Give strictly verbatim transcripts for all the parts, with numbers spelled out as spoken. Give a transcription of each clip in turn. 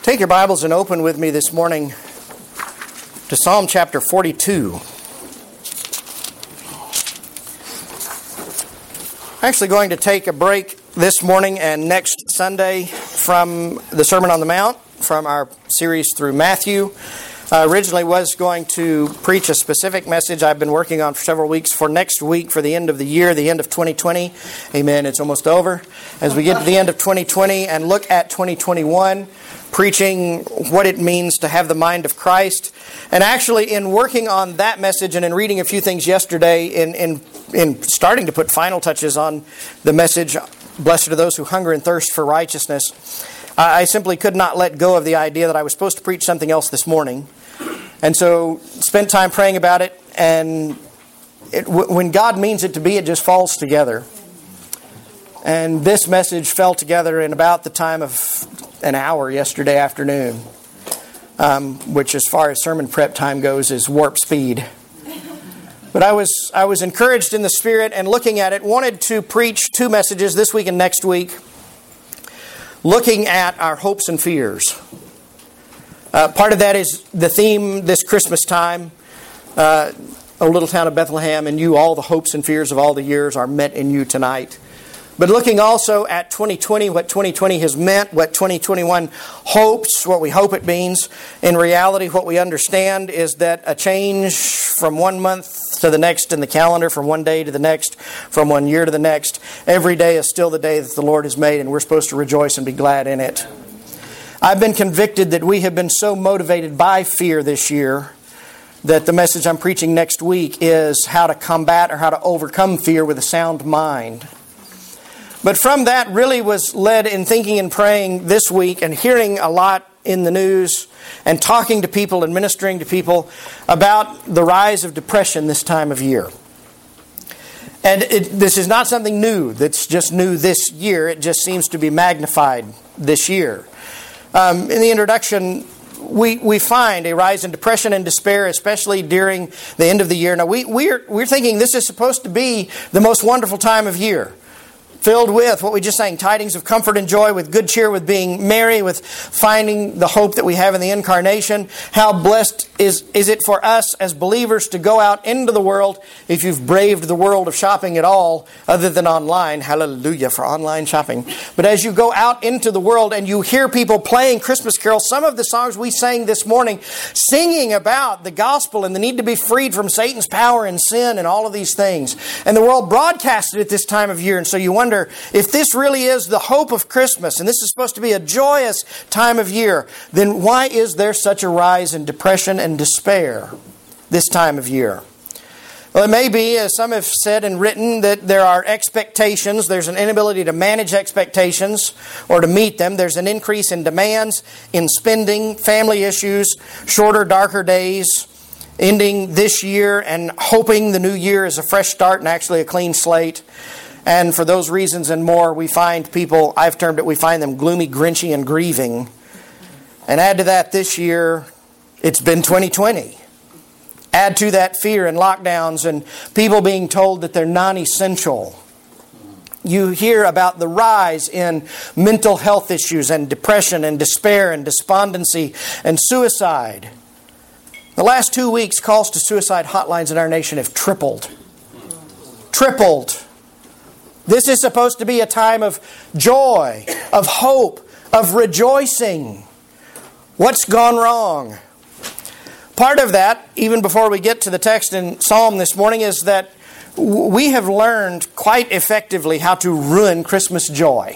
Take your Bibles and open with me this morning to Psalm chapter forty-two. I'm actually going to take a break this morning and next Sunday from the Sermon on the Mount, from our series through Matthew. I originally was going to preach a specific message I've been working on for several weeks for next week, for the end of the year, the end of twenty twenty. Amen, it's almost over. As we get to the end of twenty twenty and look at twenty twenty-one, preaching what it means to have the mind of Christ. And actually, in working on that message and in reading a few things yesterday, in, in, in starting to put final touches on the message, Blessed are those who hunger and thirst for righteousness, I simply could not let go of the idea that I was supposed to preach something else this morning. And so spent time praying about it, and it, when God means it to be, it just falls together. And this message fell together in about the time of an hour yesterday afternoon, um, which as far as sermon prep time goes is warp speed. But I was I was encouraged in the Spirit, and looking at it, wanted to preach two messages this week and next week, looking at our hopes and fears. Uh, part of that is the theme this Christmas time, uh, O little town of Bethlehem, and you, all the hopes and fears of all the years are met in you tonight. But looking also at twenty twenty, what twenty twenty has meant, what twenty twenty-one hopes, what we hope it means. In reality, what we understand is that a change from one month to the next in the calendar, from one day to the next, from one year to the next, every day is still the day that the Lord has made, and we're supposed to rejoice and be glad in it. I've been convicted that we have been so motivated by fear this year that the message I'm preaching next week is how to combat or how to overcome fear with a sound mind. But from that really was led in thinking and praying this week and hearing a lot in the news and talking to people and ministering to people about the rise of depression this time of year. And it, this is not something new that's just new this year. It just seems to be magnified this year. Um, in the introduction, we we find a rise in depression and despair, especially during the end of the year. Now, we, we're, we're thinking this is supposed to be the most wonderful time of year, filled with what we just sang, tidings of comfort and joy, with good cheer, with being merry, with finding the hope that we have in the incarnation. How blessed is, is it for us as believers to go out into the world, if you've braved the world of shopping at all, other than online. Hallelujah for online shopping. But as you go out into the world and you hear people playing Christmas carols, some of the songs we sang this morning, singing about the gospel and the need to be freed from Satan's power and sin and all of these things. And the world broadcasted at this time of year, and so you wonder, if this really is the hope of Christmas, and this is supposed to be a joyous time of year, then why is there such a rise in depression and despair this time of year? Well, it may be, as some have said and written, that there are expectations. There's an inability to manage expectations or to meet them. There's an increase in demands, in spending, family issues, shorter, darker days, ending this year and hoping the new year is a fresh start and actually a clean slate. And for those reasons and more, we find people, I've termed it, we find them gloomy, grinchy, and grieving. And add to that this year, it's been twenty twenty. Add to that fear and lockdowns and people being told that they're non-essential. You hear about the rise in mental health issues and depression and despair and despondency and suicide. The last two weeks, calls to suicide hotlines in our nation have tripled. Tripled. This is supposed to be a time of joy, of hope, of rejoicing. What's gone wrong? Part of that, even before we get to the text in Psalm this morning, is that we have learned quite effectively how to ruin Christmas joy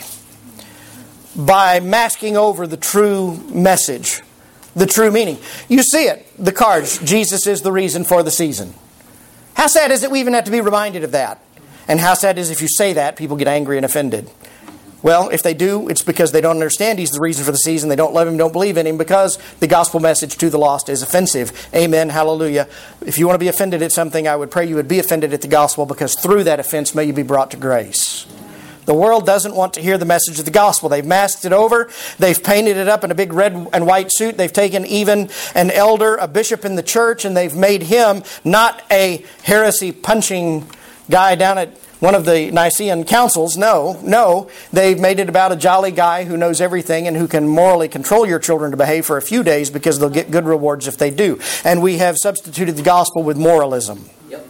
by masking over the true message, the true meaning. You see it, the cards, Jesus is the reason for the season. How sad is it we even have to be reminded of that? And how sad is it if you say that, people get angry and offended. Well, if they do, it's because they don't understand He's the reason for the season. They don't love Him, don't believe in Him, because the gospel message to the lost is offensive. Amen, hallelujah. If you want to be offended at something, I would pray you would be offended at the gospel, because through that offense may you be brought to grace. The world doesn't want to hear the message of the gospel. They've masked it over. They've painted it up in a big red and white suit. They've taken even an elder, a bishop in the church, and they've made him not a heresy punching guy down at one of the Nicene councils. No, no. They've made it about a jolly guy who knows everything and who can morally control your children to behave for a few days because they'll get good rewards if they do. And we have substituted the gospel with moralism. Yep.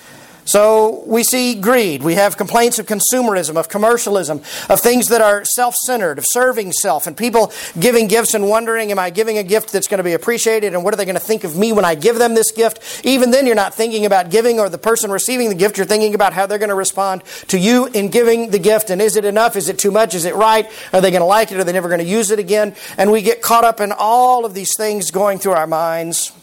So we see greed. We have complaints of consumerism, of commercialism, of things that are self-centered, of serving self, and people giving gifts and wondering, am I giving a gift that's going to be appreciated, and what are they going to think of me when I give them this gift? Even then, you're not thinking about giving or the person receiving the gift. You're thinking about how they're going to respond to you in giving the gift, and is it enough? Is it too much? Is it right? Are they going to like it? Are they never going to use it again? And we get caught up in all of these things going through our minds.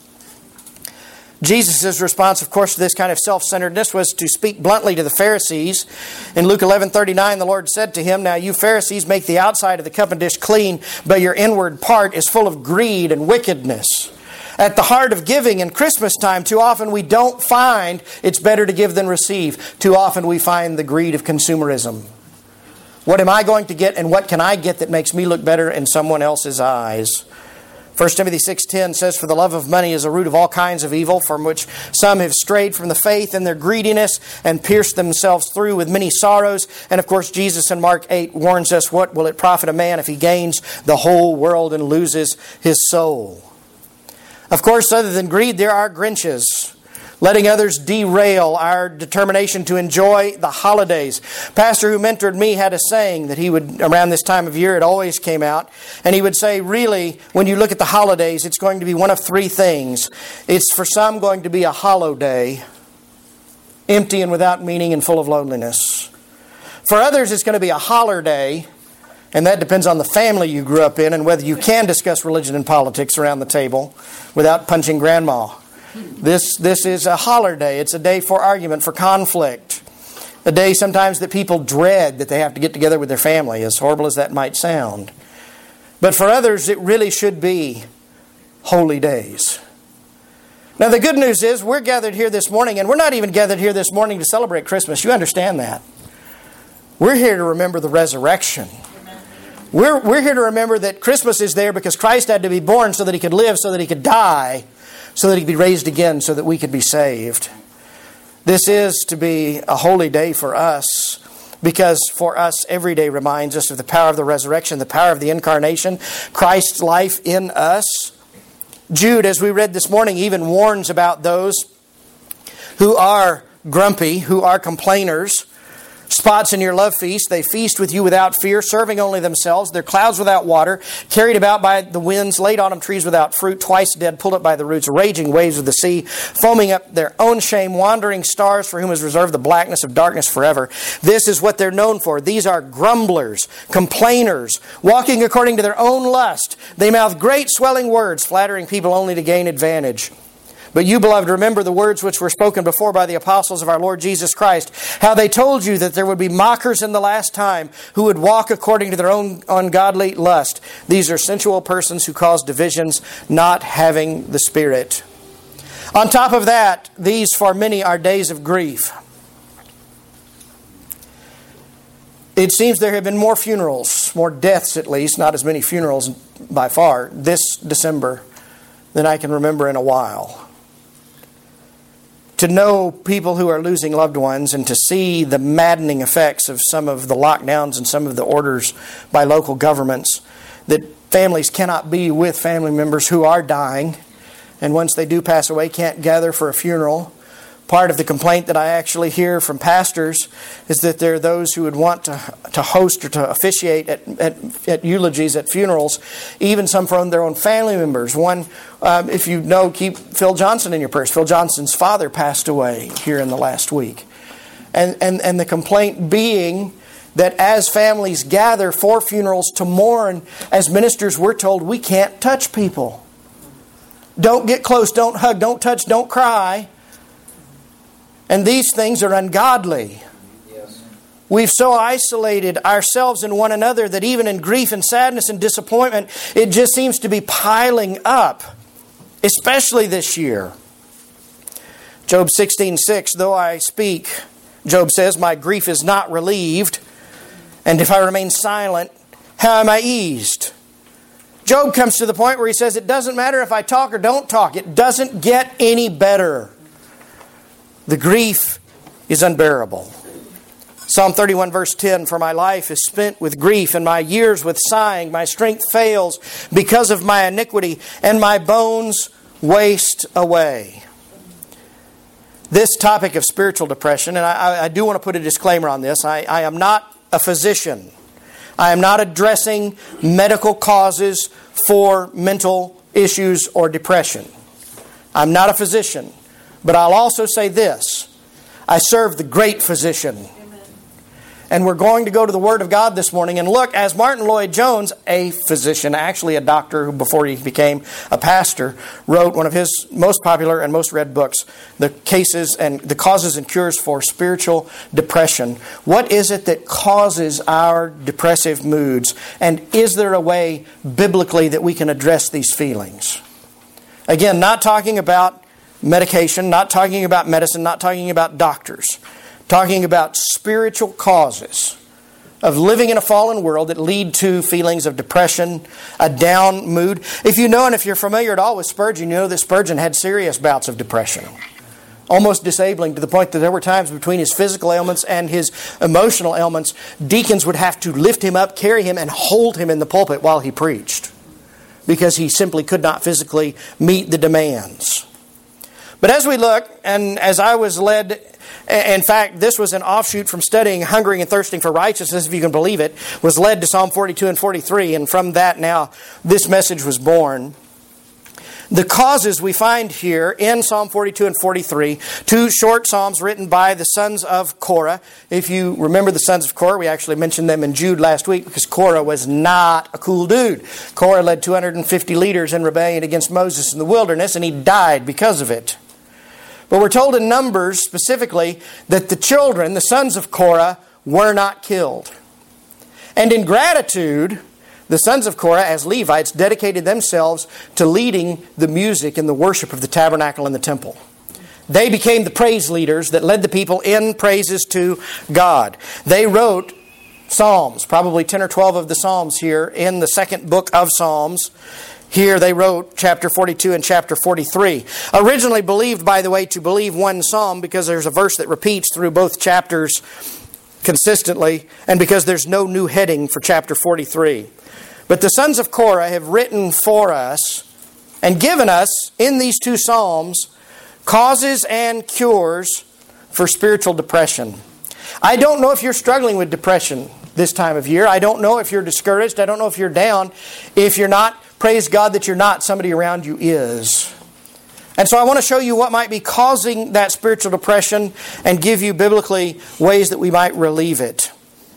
Jesus' response, of course, to this kind of self-centeredness was to speak bluntly to the Pharisees. In Luke eleven thirty-nine, the Lord said to him, "Now you Pharisees make the outside of the cup and dish clean, but your inward part is full of greed and wickedness." At the heart of giving in Christmas time, too often we don't find it's better to give than receive. Too often we find the greed of consumerism. What am I going to get, and what can I get that makes me look better in someone else's eyes? First Timothy six ten says, "For the love of money is a root of all kinds of evil, from which some have strayed from the faith in their greediness and pierced themselves through with many sorrows." And of course, Jesus in Mark eight warns us, what will it profit a man if he gains the whole world and loses his soul? Of course, other than greed, there are Grinches, letting others derail our determination to enjoy the holidays. Pastor who mentored me had a saying that he would, around this time of year, it always came out. And he would say, really, when you look at the holidays, it's going to be one of three things. It's for some going to be a hollow day, empty and without meaning and full of loneliness. For others, it's going to be a holler day. And that depends on the family you grew up in and whether you can discuss religion and politics around the table without punching grandma. This this is a holler day. It's a day for argument, for conflict. A day sometimes that people dread that they have to get together with their family, as horrible as that might sound. But for others, it really should be holy days. Now the good news is we're gathered here this morning, and we're not even gathered here this morning to celebrate Christmas. You understand that. We're here to remember the resurrection. We're, we're here to remember that Christmas is there because Christ had to be born so that He could live, so that He could die, so that He could be raised again, so that we could be saved. This is to be a holy day for us, because for us every day reminds us of the power of the resurrection, the power of the incarnation, Christ's life in us. Jude, as we read this morning, even warns about those who are grumpy, who are complainers. Spots in your love feast, they feast with you without fear, serving only themselves. They're clouds without water, carried about by the winds, laid autumn trees without fruit, twice dead, pulled up by the roots, raging waves of the sea, foaming up their own shame, wandering stars for whom is reserved the blackness of darkness forever. This is what they're known for. These are grumblers, complainers, walking according to their own lust. They mouth great swelling words, flattering people only to gain advantage. But you, beloved, remember the words which were spoken before by the apostles of our Lord Jesus Christ, how they told you that there would be mockers in the last time who would walk according to their own ungodly lust. These are sensual persons who cause divisions, not having the Spirit. On top of that, these for many are days of grief. It seems there have been more funerals, more deaths at least, not as many funerals by far, this December than I can remember in a while. To know people who are losing loved ones and to see the maddening effects of some of the lockdowns and some of the orders by local governments, that families cannot be with family members who are dying, and once they do pass away can't gather for a funeral. Part of the complaint that I actually hear from pastors is that there are those who would want to, to host or to officiate at, at, at eulogies, at funerals, even some from their own family members. One, um, if you know, keep Phil Johnson in your prayers. Phil Johnson's father passed away here in the last week. And, and, and the complaint being that as families gather for funerals to mourn, as ministers we're told we can't touch people. Don't get close, don't hug, don't touch, don't cry. And these things are ungodly. Yes. We've so isolated ourselves and one another that even in grief and sadness and disappointment, it just seems to be piling up, especially this year. Job sixteen six, though I speak, Job says, my grief is not relieved, and if I remain silent, how am I eased? Job comes to the point where he says, it doesn't matter if I talk or don't talk. It doesn't get any better. The grief is unbearable. Psalm thirty-one verse ten, for my life is spent with grief and my years with sighing. My strength fails because of my iniquity and my bones waste away. This topic of spiritual depression, and I, I do want to put a disclaimer on this. I, I am not a physician. I am not addressing medical causes for mental issues or depression. I'm not a physician. But I'll also say this. I serve the great physician. Amen. And we're going to go to the Word of God this morning and look, as Martin Lloyd-Jones, a physician, actually a doctor who before he became a pastor, wrote one of his most popular and most read books, The Cases and the Causes and Cures for Spiritual Depression. What is it that causes our depressive moods? And is there a way biblically that we can address these feelings? Again, not talking about medication, not talking about medicine, not talking about doctors. Talking about spiritual causes of living in a fallen world that lead to feelings of depression, a down mood. If you know and if you're familiar at all with Spurgeon, you know that Spurgeon had serious bouts of depression. Almost disabling to the point that there were times between his physical ailments and his emotional ailments, deacons would have to lift him up, carry him, and hold him in the pulpit while he preached. Because he simply could not physically meet the demands. But as we look, and as I was led, in fact, this was an offshoot from studying Hungering and Thirsting for Righteousness, if you can believe it, was led to Psalm forty-two and forty-three, and from that now this message was born. The causes we find here in Psalm forty-two and forty-three, two short psalms written by the sons of Korah. If you remember the sons of Korah, we actually mentioned them in Jude last week because Korah was not a cool dude. Korah led two hundred fifty leaders in rebellion against Moses in the wilderness, and he died because of it. But we're told in Numbers specifically that the children, the sons of Korah, were not killed. And in gratitude, the sons of Korah, as Levites, dedicated themselves to leading the music and the worship of the tabernacle and the temple. They became the praise leaders that led the people in praises to God. They wrote Psalms, probably ten or twelve of the Psalms here in the second book of Psalms. Here they wrote chapter forty-two and chapter forty-three. Originally believed, by the way, to believe one psalm because there's a verse that repeats through both chapters consistently and because there's no new heading for chapter forty-three. But the sons of Korah have written for us and given us in these two psalms causes and cures for spiritual depression. I don't know if you're struggling with depression this time of year. I don't know if you're discouraged. I don't know if you're down. If you're not, praise God that you're not. Somebody around you is. And so I want to show you what might be causing that spiritual depression and give you biblically ways that we might relieve it.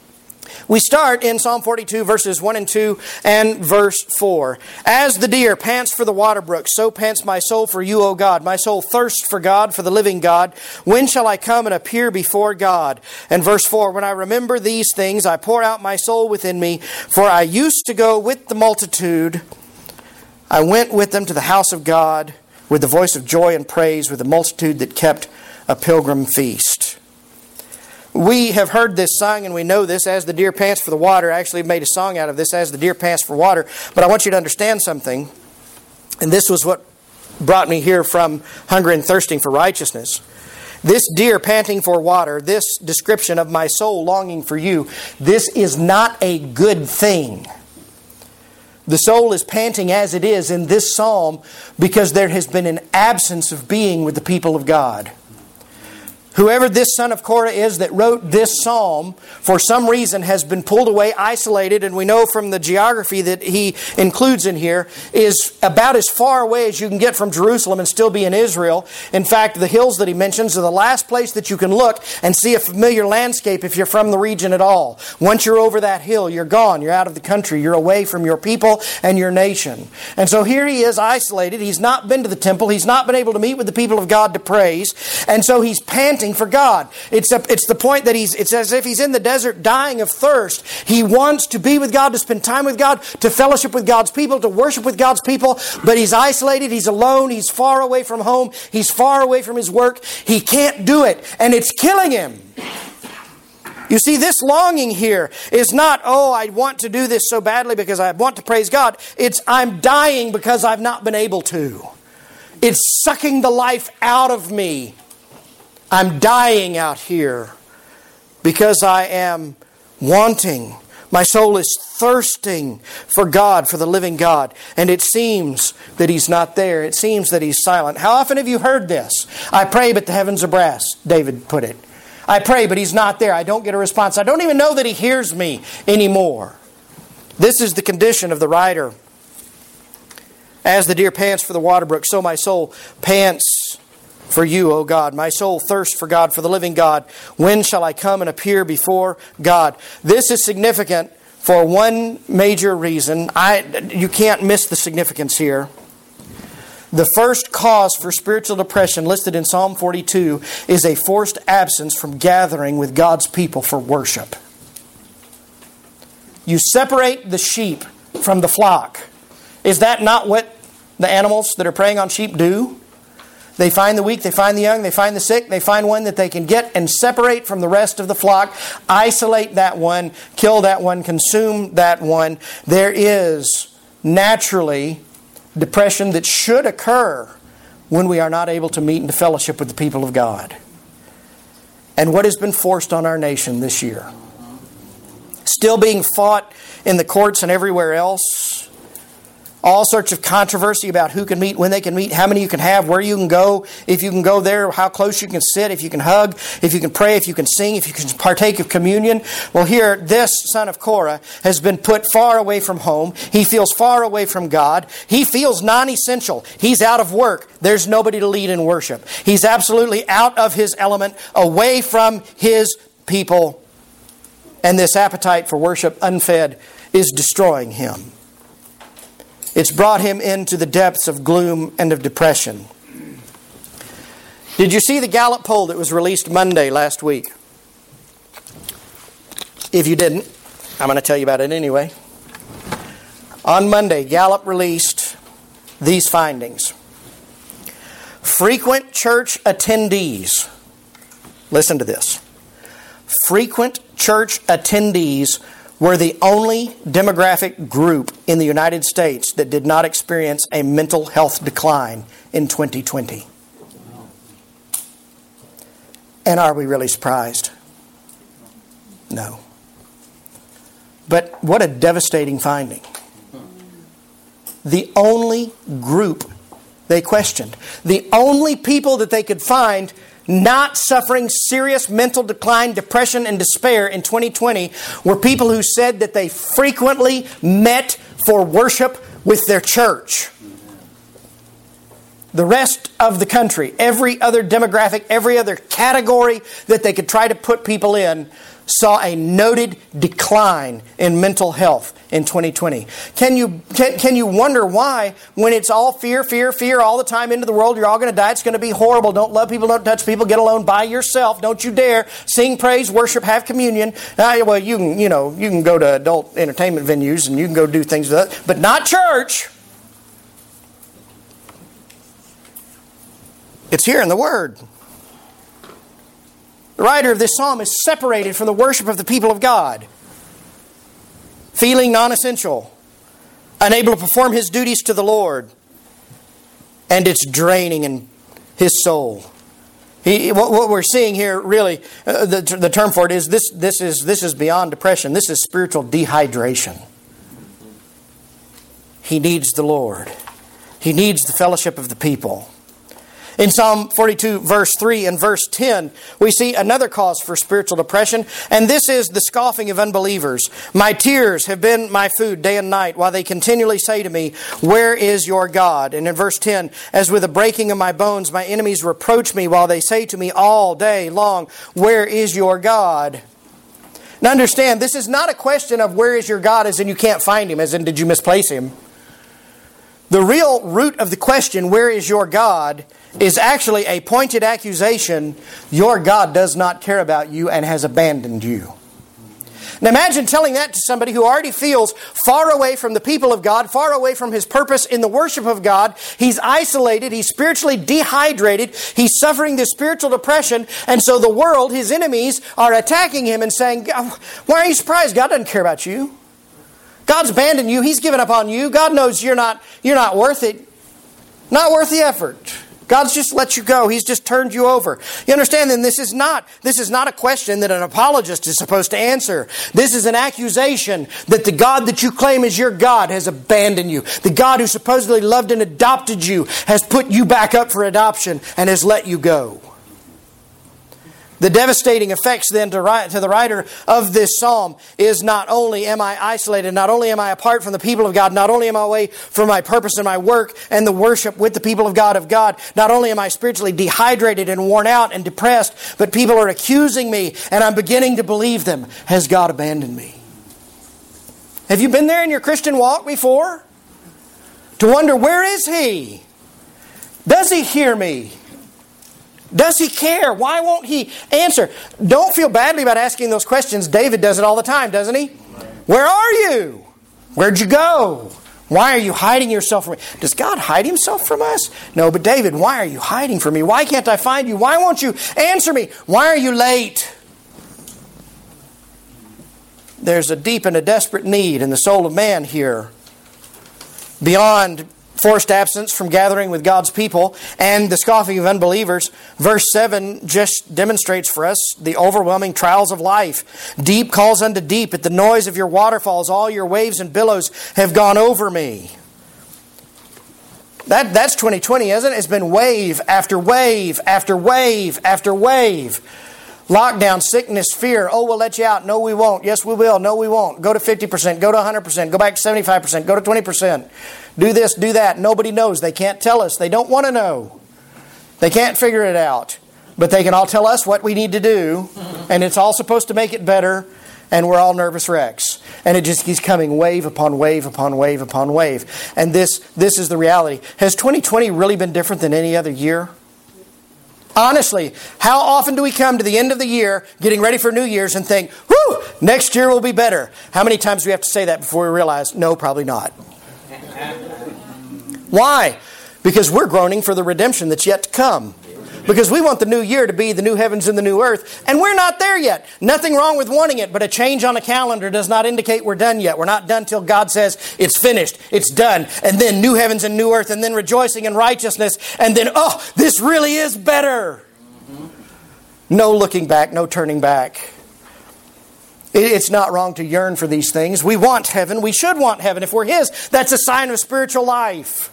We start in Psalm forty-two, verses one and two and verse four. As the deer pants for the water brook, so pants my soul for you, O God. My soul thirsts for God, for the living God. When shall I come and appear before God? And verse four, when I remember these things, I pour out my soul within me. For I used to go with the multitude. I went with them to the house of God with the voice of joy and praise, with the multitude that kept a pilgrim feast. We have heard this sung and we know this, as the deer pants for the water. I actually made a song out of this, as the deer pants for water. But I want you to understand something. And this was what brought me here from Hungering and Thirsting for Righteousness. This deer panting for water, this description of my soul longing for you, this is not a good thing. The soul is panting as it is in this psalm because there has been an absence of being with the people of God. Whoever this son of Korah is that wrote this psalm, for some reason has been pulled away, isolated, and we know from the geography that he includes in here, is about as far away as you can get from Jerusalem and still be in Israel. In fact, the hills that he mentions are the last place that you can look and see a familiar landscape if you're from the region at all. Once you're over that hill, you're gone. You're out of the country. You're away from your people and your nation. And so here he is isolated. He's not been to the temple. He's not been able to meet with the people of God to praise. And so he's panting for God. It's a, it's the point that he's, it's as if he's in the desert dying of thirst. He wants to be with God, to spend time with God, to fellowship with God's people, to worship with God's people, but he's isolated, he's alone, he's far away from home, he's far away from his work. He can't do it, and it's killing him. You see, this longing here is not, oh, I want to do this so badly because I want to praise God. It's, I'm dying because I've not been able to. It's sucking the life out of me. I'm dying out here. because I am wanting. My soul is thirsting for God, for the living God. And it seems that He's not there. It seems that He's silent. How often have you heard this? I pray, but the heavens are brass, David put it. I pray, but He's not there. I don't get a response. I don't even know that He hears me anymore. This is the condition of the writer. As the deer pants for the water brook, so my soul pants for you, O God. My soul thirsts for God, for the living God. When shall I come and appear before God? This is significant for one major reason. I, you can't miss the significance here. The first cause for spiritual depression listed in Psalm forty-two is a forced absence from gathering with God's people for worship. You separate the sheep from the flock. Is that not what the animals that are preying on sheep do? They find the weak, they find the young, they find the sick, they find one that they can get and separate from the rest of the flock, isolate that one, kill that one, consume that one. There is naturally depression that should occur when we are not able to meet into fellowship with the people of God. And what has been forced on our nation this year? Still being fought in the courts and everywhere else. All sorts of controversy about who can meet, when they can meet, how many you can have, where you can go, if you can go there, how close you can sit, if you can hug, if you can pray, if you can sing, if you can partake of communion. Well, here, this son of Korah has been put far away from home. He feels far away from God. He feels non-essential. He's out of work. There's nobody to lead in worship. He's absolutely out of his element, away from his people. And this appetite for worship, unfed, is destroying him. It's brought him into the depths of gloom and of depression. Did you see the Gallup poll that was released Monday last week? If you didn't, I'm going to tell you about it anyway. On Monday, Gallup released these findings. Frequent church attendees, listen to this. Frequent church attendees were the only demographic group in the United States that did not experience a mental health decline in twenty twenty. And are we really surprised? No. But what a devastating finding. The only group they questioned, the only people that they could find not suffering serious mental decline, depression, and despair in twenty twenty were people who said that they frequently met for worship with their church. The rest of the country, every other demographic, every other category that they could try to put people in, saw a noted decline in mental health in twenty twenty. Can you can, can you wonder why, when it's all fear, fear, fear all the time into the world, you're all going to die, it's going to be horrible, don't love people, don't touch people, get alone by yourself, don't you dare, sing, praise, worship, have communion. Uh, well, you can, you know, you can go to adult entertainment venues and you can go do things with that, but not church. It's here in the Word. The writer of this psalm is separated from the worship of the people of God, feeling non-essential, unable to perform his duties to the Lord, and it's draining in his soul. He, what, what we're seeing here, really, uh, the, the term for it is this: this is this is beyond depression. This is spiritual dehydration. He needs the Lord. He needs the fellowship of the people. In Psalm forty-two, verse three and verse ten, we see another cause for spiritual depression, and this is the scoffing of unbelievers. My tears have been my food day and night, while they continually say to me, where is your God? And in verse ten, as with the breaking of my bones, my enemies reproach me, while they say to me all day long, where is your God? Now understand, this is not a question of where is your God, as in you can't find Him, as in did you misplace Him. The real root of the question, where is your God, is actually a pointed accusation. Your God does not care about you and has abandoned you. Now imagine telling that to somebody who already feels far away from the people of God, far away from his purpose in the worship of God. He's isolated, he's spiritually dehydrated, he's suffering this spiritual depression, and so the world, his enemies, are attacking him and saying, why are you surprised? God doesn't care about you. God's abandoned you. He's given up on you. God knows you're not, you're not worth it. Not worth the effort. God's just let you go. He's just turned you over. You understand? Then this is not, this is not a question that an apologist is supposed to answer. This is an accusation that the God that you claim is your God has abandoned you. The God who supposedly loved and adopted you has put you back up for adoption and has let you go. The devastating effects then to, write, to the writer of this psalm is not only am I isolated, not only am I apart from the people of God, not only am I away from my purpose and my work and the worship with the people of God of God, not only am I spiritually dehydrated and worn out and depressed, but people are accusing me and I'm beginning to believe them. Has God abandoned me? Have you been there in your Christian walk before? To wonder, where is He? Does He hear me? Does He care? Why won't He answer? Don't feel badly about asking those questions. David does it all the time, doesn't he? Where are you? Where'd you go? Why are you hiding yourself from me? Does God hide Himself from us? No, but David, why are you hiding from me? Why can't I find you? Why won't you answer me? Why are you late? There's a deep and a desperate need in the soul of man here. Beyond forced absence from gathering with God's people and the scoffing of unbelievers, verse seven just demonstrates for us the overwhelming trials of life. Deep calls unto deep. At the noise of your waterfalls, all your waves and billows have gone over me. That, that's twenty twenty, isn't it? It's been wave after wave after wave after wave. Lockdown, sickness, fear. Oh, we'll let you out. No, we won't. Yes, we will. No, we won't. Go to fifty percent. Go to one hundred percent. Go back to seventy-five percent. Go to twenty percent. Do this, do that. Nobody knows. They can't tell us. They don't want to know. They can't figure it out. But they can all tell us what we need to do. And it's all supposed to make it better. And we're all nervous wrecks. And it just keeps coming wave upon wave upon wave upon wave. And this, this is the reality. Has twenty twenty really been different than any other year? Honestly, how often do we come to the end of the year, getting ready for New Year's, and think, whew, next year will be better? How many times do we have to say that before we realize, no, probably not? Why? Because we're groaning for the redemption that's yet to come. Because we want the new year to be the new heavens and the new earth, and we're not there yet. Nothing wrong with wanting it, but a change on a calendar does not indicate we're done yet. We're not done till God says it's finished, it's done, and then new heavens and new earth, and then rejoicing in righteousness, and then, oh, this really is better. No looking back, no turning back. It's not wrong to yearn for these things. We want heaven. We should want heaven. If we're His, that's a sign of spiritual life.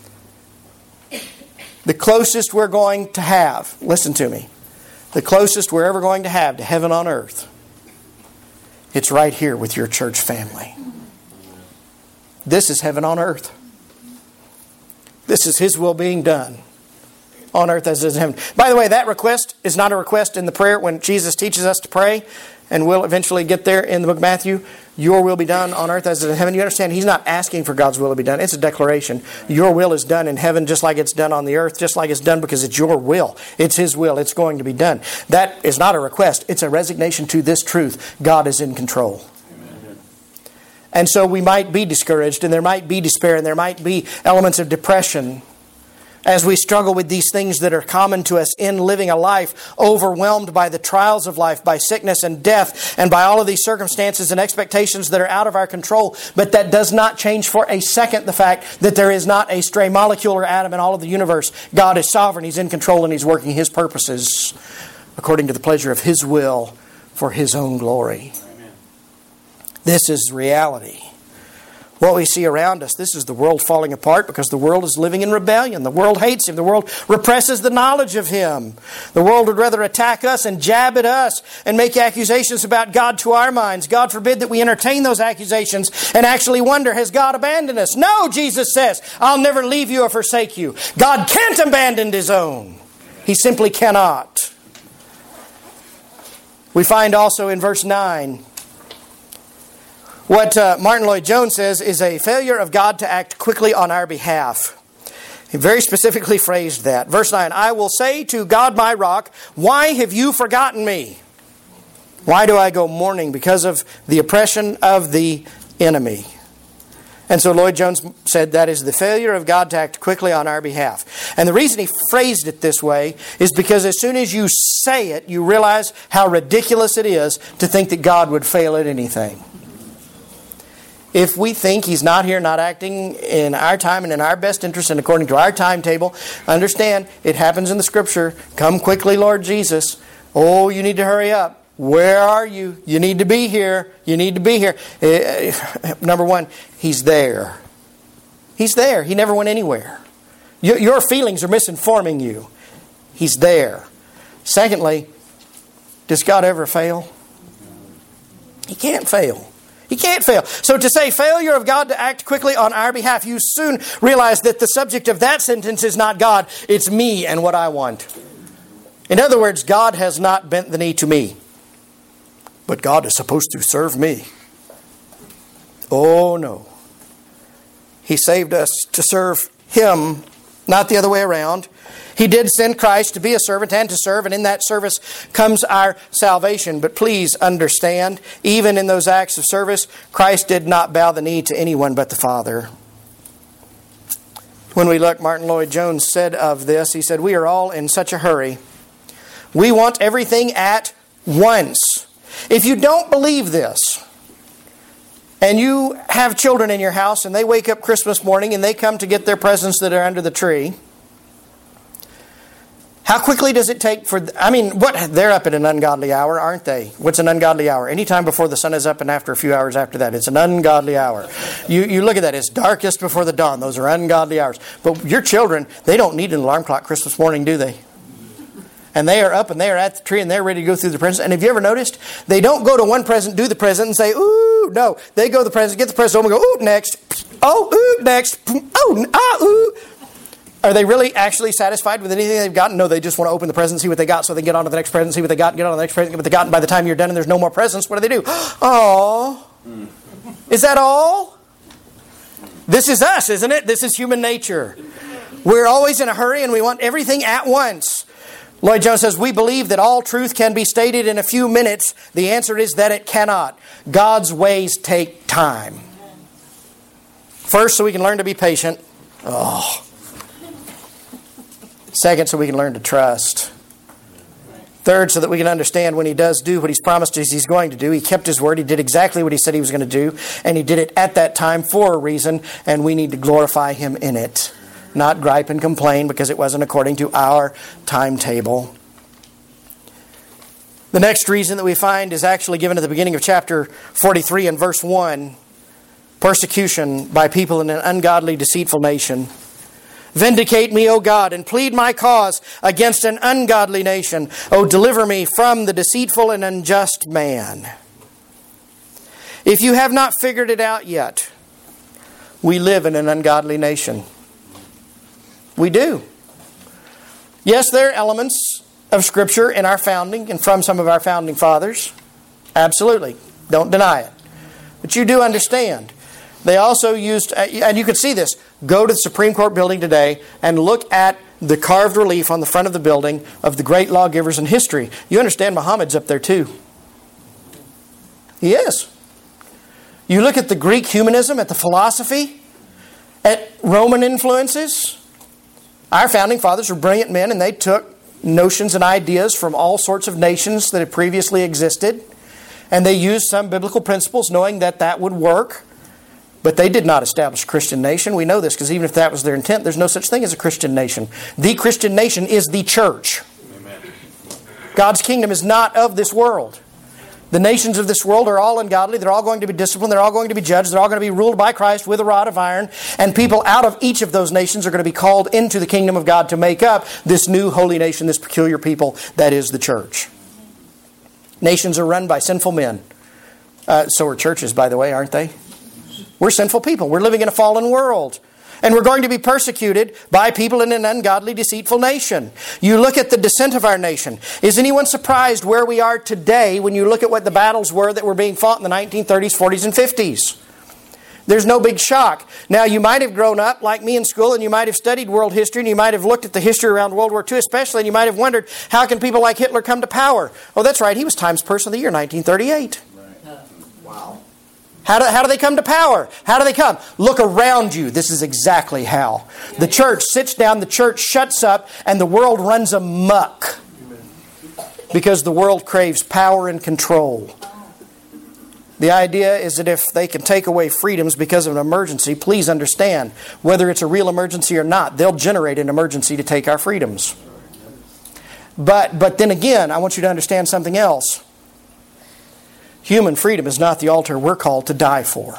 The closest we're going to have, listen to me, the closest we're ever going to have to heaven on earth, it's right here with your church family. This is heaven on earth. This is His will being done on earth as it is in heaven. By the way, that request is not a request in the prayer when Jesus teaches us to pray, and we'll eventually get there in the book of Matthew. Your will be done on earth as it is in heaven. You understand, He's not asking for God's will to be done. It's a declaration. Your will is done in heaven just like it's done on the earth, just like it's done because it's your will. It's His will. It's going to be done. That is not a request. It's a resignation to this truth. God is in control. Amen. And so we might be discouraged, and there might be despair, and there might be elements of depression as we struggle with these things that are common to us in living a life overwhelmed by the trials of life, by sickness and death, and by all of these circumstances and expectations that are out of our control. But that does not change for a second the fact that there is not a stray molecule or atom in all of the universe. God is sovereign. He's in control, and He's working His purposes according to the pleasure of His will for His own glory. Amen. This is reality. What we see around us, this is the world falling apart because the world is living in rebellion. The world hates Him. The world represses the knowledge of Him. The world would rather attack us and jab at us and make accusations about God to our minds. God forbid that we entertain those accusations and actually wonder, has God abandoned us? No, Jesus says, I'll never leave you or forsake you. God can't abandon His own. He simply cannot. We find also in verse nine, what uh, Martin Lloyd-Jones says is a failure of God to act quickly on our behalf. He very specifically phrased that. Verse nine, I will say to God my rock, why have you forgotten me? Why do I go mourning? Because of the oppression of the enemy. And so Lloyd-Jones said that is the failure of God to act quickly on our behalf. And the reason he phrased it this way is because as soon as you say it, you realize how ridiculous it is to think that God would fail at anything. If we think He's not here, not acting in our time and in our best interest and according to our timetable, understand it happens in the Scripture. Come quickly, Lord Jesus. Oh, you need to hurry up. Where are you? You need to be here. You need to be here. Uh, number one, He's there. He's there. He never went anywhere. Your, your feelings are misinforming you. He's there. Secondly, does God ever fail? He can't fail. He can't fail. So to say failure of God to act quickly on our behalf, you soon realize that the subject of that sentence is not God. It's me and what I want. In other words, God has not bent the knee to me. But God is supposed to serve me. Oh no. He saved us to serve Him, not the other way around. He did send Christ to be a servant and to serve, and in that service comes our salvation. But please understand, even in those acts of service, Christ did not bow the knee to anyone but the Father. When we look, Martin Lloyd-Jones said of this, he said, "We are all in such a hurry. We want everything at once." If you don't believe this, and you have children in your house and they wake up Christmas morning and they come to get their presents that are under the tree, how quickly does it take for... I mean, what they're up at an ungodly hour, aren't they? What's an ungodly hour? Anytime before the sun is up and after a few hours after that. It's an ungodly hour. You, you look at that. It's darkest before the dawn. Those are ungodly hours. But your children, they don't need an alarm clock Christmas morning, do they? And they are up and they are at the tree and they're ready to go through the presents. And have you ever noticed? They don't go to one present, do the present, and say, ooh, no. They go to the present, get the present, and go, ooh, next. Oh, ooh, next. Oh, ah, ooh. Are they really actually satisfied with anything they've gotten? No, they just want to open the present, see what they got, so they get on to the next present, see what they got, get on to the next present, get what they got. And by the time you're done and there's no more presents, what do they do? Oh, is that all? This is us, isn't it? This is human nature. We're always in a hurry and we want everything at once. Lloyd-Jones says, we believe that all truth can be stated in a few minutes. The answer is that it cannot. God's ways take time. First, so we can learn to be patient. Oh. Second, so we can learn to trust. Third, so that we can understand when He does do what He's promised us He's going to do. He kept His word. He did exactly what He said He was going to do. And He did it at that time for a reason. And we need to glorify Him in it. Not gripe and complain because it wasn't according to our timetable. The next reason that we find is actually given at the beginning of chapter forty-three and verse one. Persecution by people in an ungodly, deceitful nation. Vindicate me, O God, and plead my cause against an ungodly nation. O deliver me from the deceitful and unjust man. If you have not figured it out yet, we live in an ungodly nation. We do. Yes, there are elements of Scripture in our founding and from some of our founding fathers. Absolutely. Don't deny it. But you do understand. They also used, and you can see this, go to the Supreme Court building today and look at the carved relief on the front of the building of the great lawgivers in history. You understand Muhammad's up there too. He is. You look at the Greek humanism, at the philosophy, at Roman influences. Our founding fathers were brilliant men and they took notions and ideas from all sorts of nations that had previously existed. And they used some biblical principles knowing that that would work. But they did not establish a Christian nation. We know this because even if that was their intent, there's no such thing as a Christian nation. The Christian nation is the church. Amen. God's kingdom is not of this world. The nations of this world are all ungodly. They're all going to be disciplined. They're all going to be judged. They're all going to be ruled by Christ with a rod of iron. And people out of each of those nations are going to be called into the kingdom of God to make up this new holy nation, this peculiar people that is the church. Nations are run by sinful men. Uh, so are churches, by the way, aren't they? We're sinful people. We're living in a fallen world. And we're going to be persecuted by people in an ungodly, deceitful nation. You look at the descent of our nation. Is anyone surprised where we are today when you look at what the battles were that were being fought in the nineteen thirties, forties, and fifties? There's no big shock. Now, you might have grown up like me in school and you might have studied world history and you might have looked at the history around World War Two especially and you might have wondered, how can people like Hitler come to power? Oh, that's right. He was Times Person of the Year, nineteen thirty-eight. Right. Wow. How do, how do they come to power? How do they come? Look around you. This is exactly how. The church sits down, the church shuts up, and the world runs amok. Because the world craves power and control. The idea is that if they can take away freedoms because of an emergency, please understand, whether it's a real emergency or not, they'll generate an emergency to take our freedoms. But, but then again, I want you to understand something else. Human freedom is not the altar we're called to die for.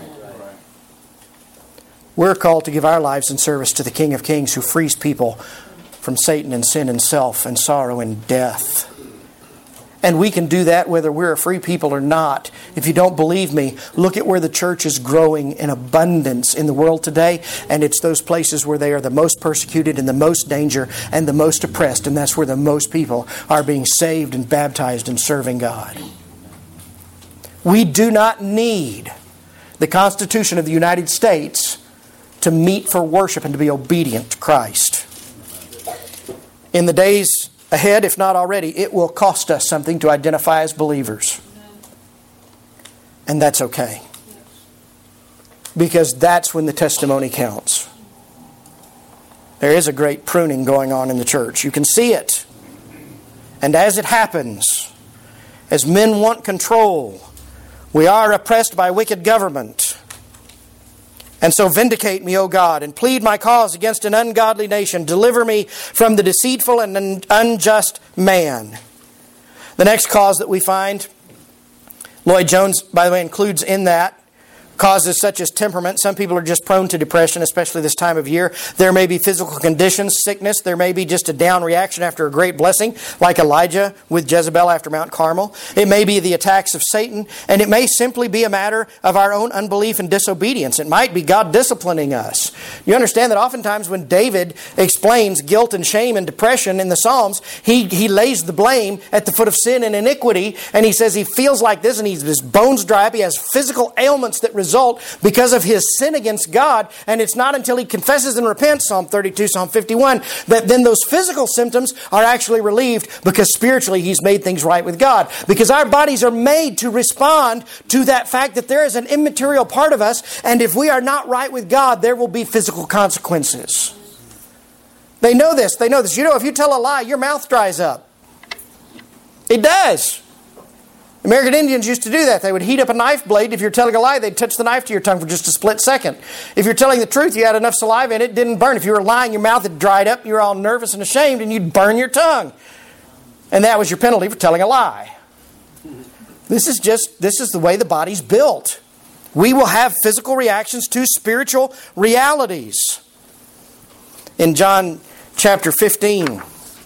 We're called to give our lives in service to the King of Kings who frees people from Satan and sin and self and sorrow and death. And we can do that whether we're a free people or not. If you don't believe me, look at where the church is growing in abundance in the world today. And it's those places where they are the most persecuted, in the most danger, and the most oppressed. And that's where the most people are being saved and baptized and serving God. We do not need the Constitution of the United States to meet for worship and to be obedient to Christ. In the days ahead, if not already, it will cost us something to identify as believers. And that's okay. Because that's when the testimony counts. There is a great pruning going on in the church. You can see it. And as it happens, as men want control, we are oppressed by wicked government. And so vindicate me, O God, and plead my cause against an ungodly nation. Deliver me from the deceitful and unjust man. The next cause that we find, Lloyd Jones, by the way, includes in that, causes such as temperament. Some people are just prone to depression, especially this time of year. There may be physical conditions, sickness. There may be just a down reaction after a great blessing, like Elijah with Jezebel after Mount Carmel. It may be the attacks of Satan, and it may simply be a matter of our own unbelief and disobedience. It might be God disciplining us. You understand that oftentimes when David explains guilt and shame and depression in the Psalms, he, he lays the blame at the foot of sin and iniquity, and he says he feels like this, and he's, his bones dry up. He has physical ailments that result because of his sin against God, and it's not until he confesses and repents, Psalm thirty-two, Psalm fifty-one, that then those physical symptoms are actually relieved, because spiritually he's made things right with God. Because our bodies are made to respond to that fact that there is an immaterial part of us, and if we are not right with God, there will be physical consequences. They know this. They know this. You know, if you tell a lie, your mouth dries up. It does. American Indians used to do that. They would heat up a knife blade. If you're telling a lie, they'd touch the knife to your tongue for just a split second. If you're telling the truth, you had enough saliva in it, it didn't burn. If you were lying, your mouth had dried up, you were all nervous and ashamed, and you'd burn your tongue. And that was your penalty for telling a lie. This is just, this is the way the body's built. We will have physical reactions to spiritual realities. In John chapter fifteen,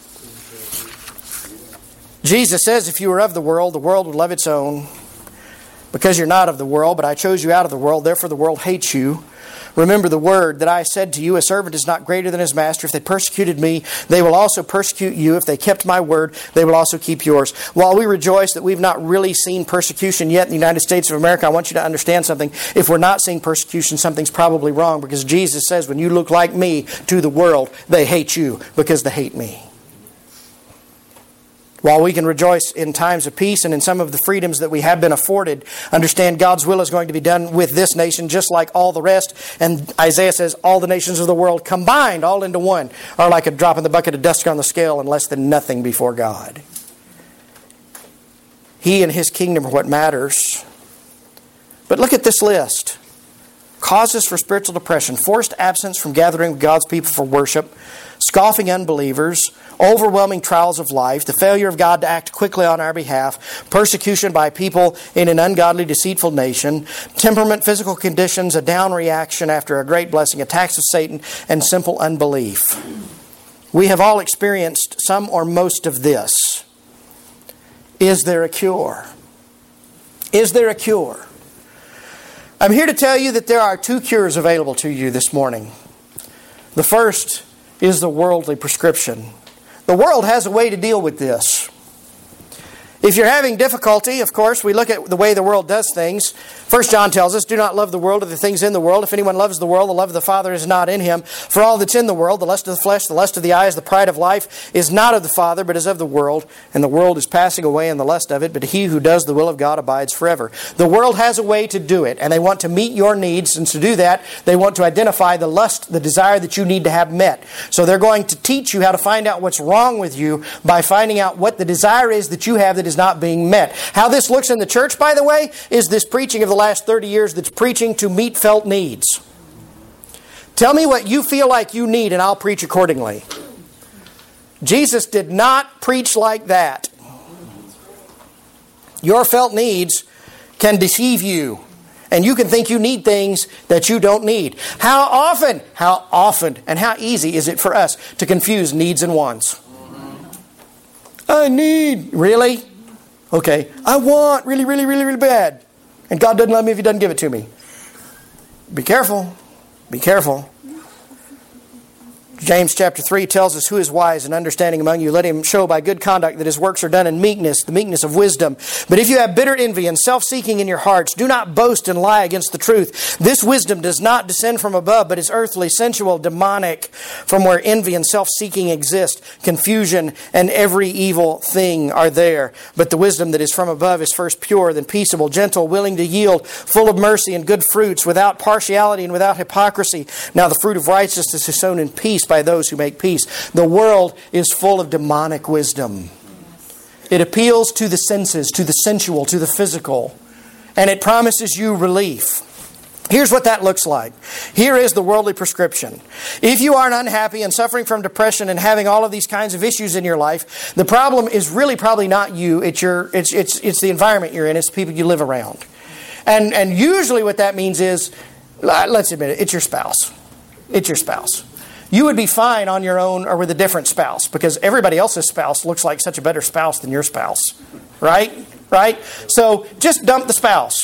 Jesus says, if you were of the world, the world would love its own. Because you're not of the world, but I chose you out of the world, therefore the world hates you. Remember the word that I said to you, a servant is not greater than his master. If they persecuted me, they will also persecute you. If they kept my word, they will also keep yours. While we rejoice that we've not really seen persecution yet in the United States of America, I want you to understand something. If we're not seeing persecution, something's probably wrong, because Jesus says, when you look like me to the world, they hate you because they hate me. While we can rejoice in times of peace and in some of the freedoms that we have been afforded, understand God's will is going to be done with this nation just like all the rest. And Isaiah says all the nations of the world combined, all into one, are like a drop in the bucket of dust on the scale and less than nothing before God. He and His kingdom are what matters. But look at this list. Causes for spiritual depression: forced absence from gathering with God's people for worship, scoffing unbelievers, overwhelming trials of life, the failure of God to act quickly on our behalf, persecution by people in an ungodly, deceitful nation, temperament, physical conditions, a down reaction after a great blessing, attacks of Satan, and simple unbelief. We have all experienced some or most of this. Is there a cure? Is there a cure? I'm here to tell you that there are two cures available to you this morning. The first is the worldly prescription. The world has a way to deal with this. If you're having difficulty, of course, we look at the way the world does things. First John tells us, do not love the world or the things in the world. If anyone loves the world, the love of the Father is not in him. For all that's in the world, the lust of the flesh, the lust of the eyes, the pride of life, is not of the Father, but is of the world. And the world is passing away in the lust of it, but he who does the will of God abides forever. The world has a way to do it, and they want to meet your needs. And to do that, they want to identify the lust, the desire that you need to have met. So they're going to teach you how to find out what's wrong with you by finding out what the desire is that you have that is is not being met. How this looks in the church, by the way, is this preaching of the last thirty years that's preaching to meet felt needs. Tell me what you feel like you need and I'll preach accordingly. Jesus did not preach like that. Your felt needs can deceive you. And you can think you need things that you don't need. How often, how often, and how easy is it for us to confuse needs and wants? I need. Really? Okay. I want really, really, really, really bad. And God doesn't love me if He doesn't give it to me. Be careful. Be careful. James chapter three tells us, who is wise and understanding among you? Let him show by good conduct that his works are done in meekness, the meekness of wisdom. But if you have bitter envy and self-seeking in your hearts, do not boast and lie against the truth. This wisdom does not descend from above, but is earthly, sensual, demonic, from where envy and self-seeking exist. Confusion and every evil thing are there. But the wisdom that is from above is first pure, then peaceable, gentle, willing to yield, full of mercy and good fruits, without partiality and without hypocrisy. Now the fruit of righteousness is sown in peace by those who make peace. The world is full of demonic wisdom. It appeals to the senses, to the sensual, to the physical, and it promises you relief. Here's what that looks like. Here is the worldly prescription. If you are unhappy and suffering from depression and having all of these kinds of issues in your life, the problem is really probably not you. It's your it's it's it's the environment you're in. It's the people you live around. And and usually what that means is, let's admit it, it's your spouse. It's your spouse. You would be fine on your own or with a different spouse because everybody else's spouse looks like such a better spouse than your spouse. Right? Right? So just dump the spouse.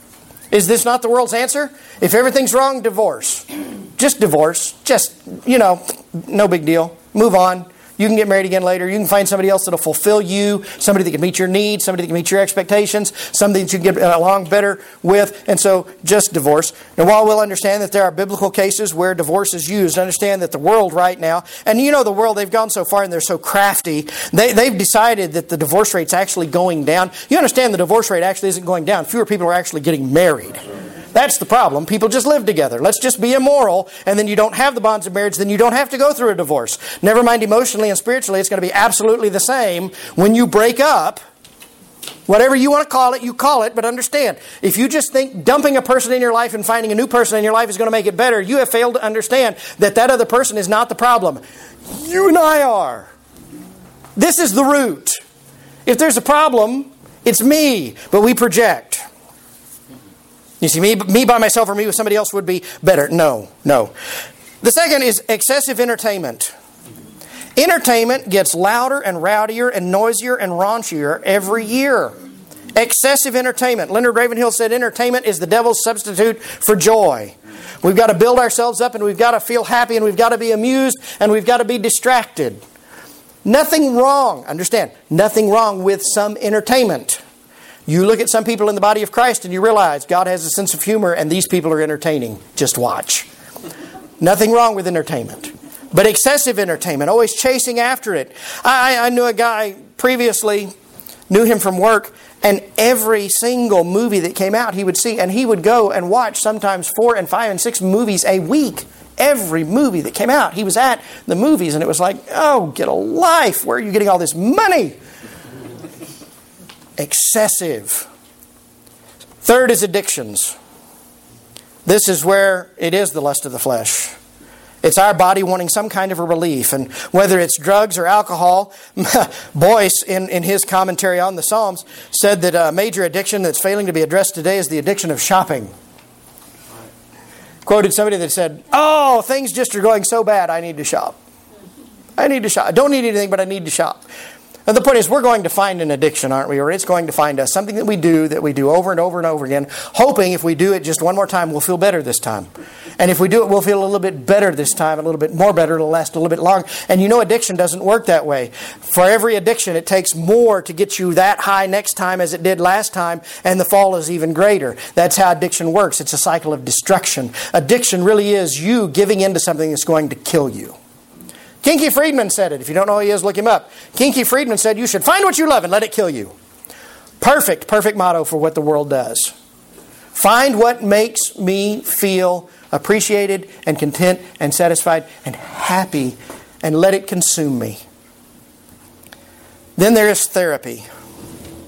Is this not the world's answer? If everything's wrong, divorce. Just divorce. Just, you know, no big deal. Move on. You can get married again later. You can find somebody else that will fulfill you, somebody that can meet your needs, somebody that can meet your expectations, somebody that you can get along better with. And so just divorce. And while we'll understand that there are biblical cases where divorce is used, understand that the world right now, and you know the world, they've gone so far and they're so crafty, they, they've decided that the divorce rate's actually going down. You understand the divorce rate actually isn't going down. Fewer people are actually getting married. That's the problem. People just live together. Let's just be immoral, and then you don't have the bonds of marriage, then you don't have to go through a divorce. Never mind emotionally and spiritually, it's going to be absolutely the same when you break up. Whatever you want to call it, you call it, but understand, if you just think dumping a person in your life and finding a new person in your life is going to make it better, you have failed to understand that that other person is not the problem. You and I are. This is the root. If there's a problem, it's me, but we project. You see, me, me by myself or me with somebody else would be better. No, no. The second is excessive entertainment. Entertainment gets louder and rowdier and noisier and raunchier every year. Excessive entertainment. Leonard Ravenhill said entertainment is the devil's substitute for joy. We've got to build ourselves up and we've got to feel happy and we've got to be amused and we've got to be distracted. Nothing wrong, understand, nothing wrong with some entertainment. You look at some people in the body of Christ and you realize God has a sense of humor and these people are entertaining. Just watch. Nothing wrong with entertainment. But excessive entertainment, always chasing after it. I, I knew a guy previously, knew him from work, and every single movie that came out he would see, and he would go and watch sometimes four and five and six movies a week. Every movie that came out, he was at the movies, and it was like, oh, get a life. Where are you getting all this money? Excessive. Third is addictions. This is where it is the lust of the flesh. It's our body wanting some kind of a relief. And whether it's drugs or alcohol, Boyce, in, in his commentary on the Psalms, said that a major addiction that's failing to be addressed today is the addiction of shopping. Quoted somebody that said, oh, things just are going so bad, I need to shop. I need to shop. I don't need anything, but I need to shop. And the point is, we're going to find an addiction, aren't we? Or it's going to find us. Something that we do, that we do over and over and over again, hoping if we do it just one more time, we'll feel better this time. And if we do it, we'll feel a little bit better this time, a little bit more better, it'll last a little bit longer. And you know addiction doesn't work that way. For every addiction, it takes more to get you that high next time as it did last time, and the fall is even greater. That's how addiction works. It's a cycle of destruction. Addiction really is you giving into something that's going to kill you. Kinky Friedman said it. If you don't know who he is, look him up. Kinky Friedman said, you should find what you love and let it kill you. Perfect, perfect motto for what the world does. Find what makes me feel appreciated and content and satisfied and happy, and let it consume me. Then there is therapy.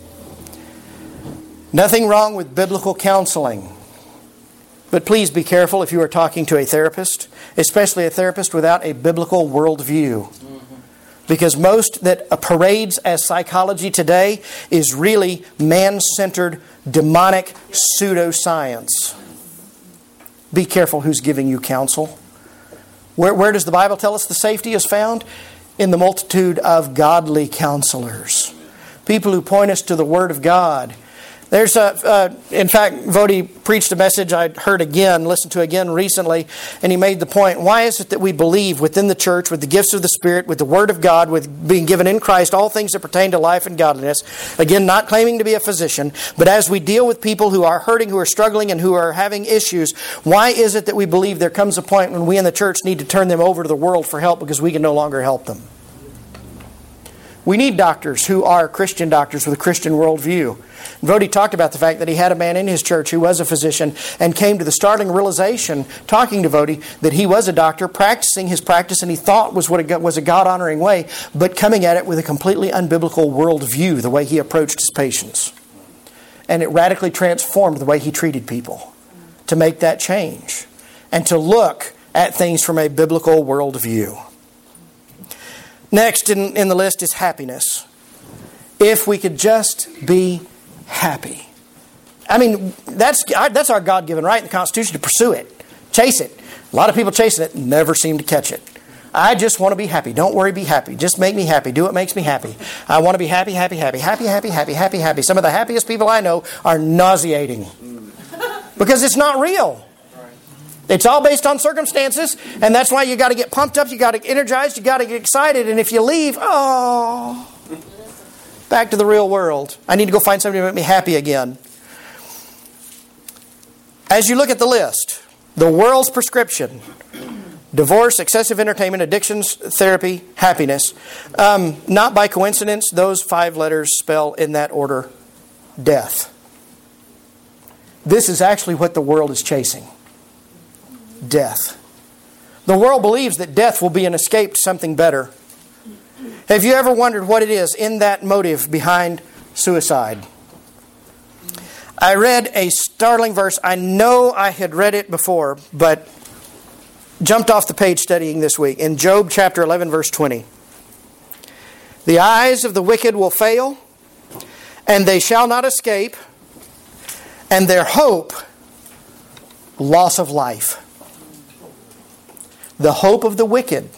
Nothing wrong with biblical counseling. But please be careful if you are talking to a therapist, especially a therapist without a biblical worldview. Because most that parades as psychology today is really man-centered, demonic pseudoscience. Be careful who's giving you counsel. Where, where does the Bible tell us the safety is found? In the multitude of godly counselors. People who point us to the Word of God. There's a, uh, in fact, Vodi preached a message I heard again, listened to again recently, and he made the point, why is it that we believe within the church, with the gifts of the Spirit, with the Word of God, with being given in Christ, all things that pertain to life and godliness, again, not claiming to be a physician, but as we deal with people who are hurting, who are struggling, and who are having issues, why is it that we believe there comes a point when we in the church need to turn them over to the world for help because we can no longer help them? We need doctors who are Christian doctors with a Christian worldview. Vodi talked about the fact that he had a man in his church who was a physician and came to the startling realization, talking to Vodi, that he was a doctor, practicing his practice, and he thought was what it was a God-honoring way, but coming at it with a completely unbiblical worldview, the way he approached his patients. And it radically transformed the way he treated people to make that change and to look at things from a biblical worldview. Next in, in the list is happiness. If we could just be happy. I mean, that's that's our God-given right in the Constitution to pursue it. Chase it. A lot of people chasing it never seem to catch it. I just want to be happy. Don't worry, be happy. Just make me happy. Do what makes me happy. I want to be happy, happy, happy, happy, happy, happy, happy, happy. Some of the happiest people I know are nauseating. Because it's not real. It's all based on circumstances, and that's why you got to get pumped up, you got to get energized, you got to get excited, and if you leave, oh, back to the real world. I need to go find somebody to make me happy again. As you look at the list, the world's prescription, divorce, excessive entertainment, addictions, therapy, happiness. Um, not by coincidence, those five letters spell in that order, death. This is actually what the world is chasing. Death. The world believes that death will be an escape to something better. Have you ever wondered what it is in that motive behind suicide? I read a startling verse. I know I had read it before, but jumped off the page studying this week. In Job chapter eleven, verse twenty. The eyes of the wicked will fail, and they shall not escape, and their hope, loss of life. The hope of the wicked.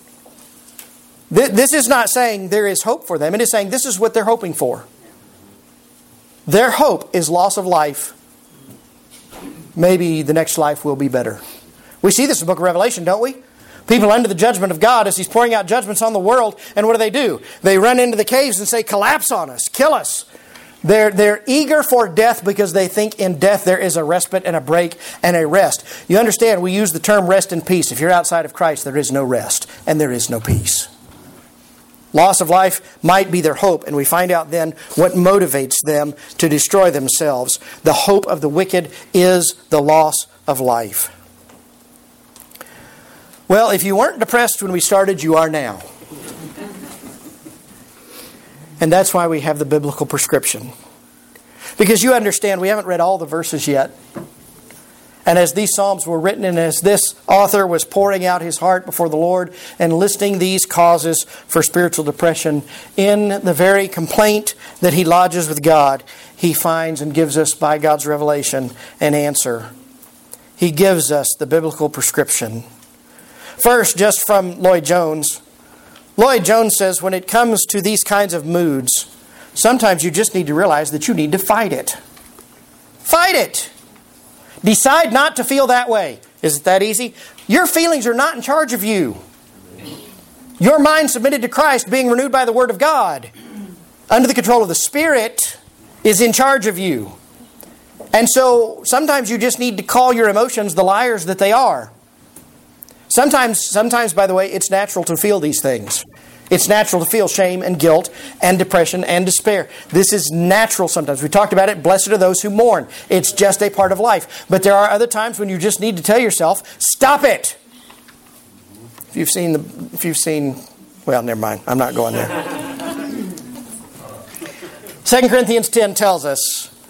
This is not saying there is hope for them. It is saying this is what they're hoping for. Their hope is loss of life. Maybe the next life will be better. We see this in the book of Revelation, don't we? People under the judgment of God as He's pouring out judgments on the world. And what do they do? They run into the caves and say, collapse on us, kill us. They're, they're eager for death because they think in death there is a respite and a break and a rest. You understand, we use the term rest and peace. If you're outside of Christ, there is no rest and there is no peace. Loss of life might be their hope, and we find out then what motivates them to destroy themselves. The hope of the wicked is the loss of life. Well, if you weren't depressed when we started, you are now. And that's why we have the biblical prescription. Because you understand, we haven't read all the verses yet. And as these Psalms were written, and as this author was pouring out his heart before the Lord and listing these causes for spiritual depression, in the very complaint that he lodges with God, he finds and gives us, by God's revelation, an answer. He gives us the biblical prescription. First, just from Lloyd Jones. Lloyd Jones says, when it comes to these kinds of moods, sometimes you just need to realize that you need to fight it. Fight it! Decide not to feel that way. Is it that easy? Your feelings are not in charge of you. Your mind submitted to Christ, being renewed by the Word of God, under the control of the Spirit, is in charge of you. And so sometimes you just need to call your emotions the liars that they are. Sometimes, sometimes, by the way, it's natural to feel these things. It's natural to feel shame and guilt and depression and despair. This is natural sometimes. We talked about it. Blessed are those who mourn. It's just a part of life. But there are other times when you just need to tell yourself, stop it. If you've seen the, if you've seen, well, never mind. I'm not going there. Second Corinthians ten tells us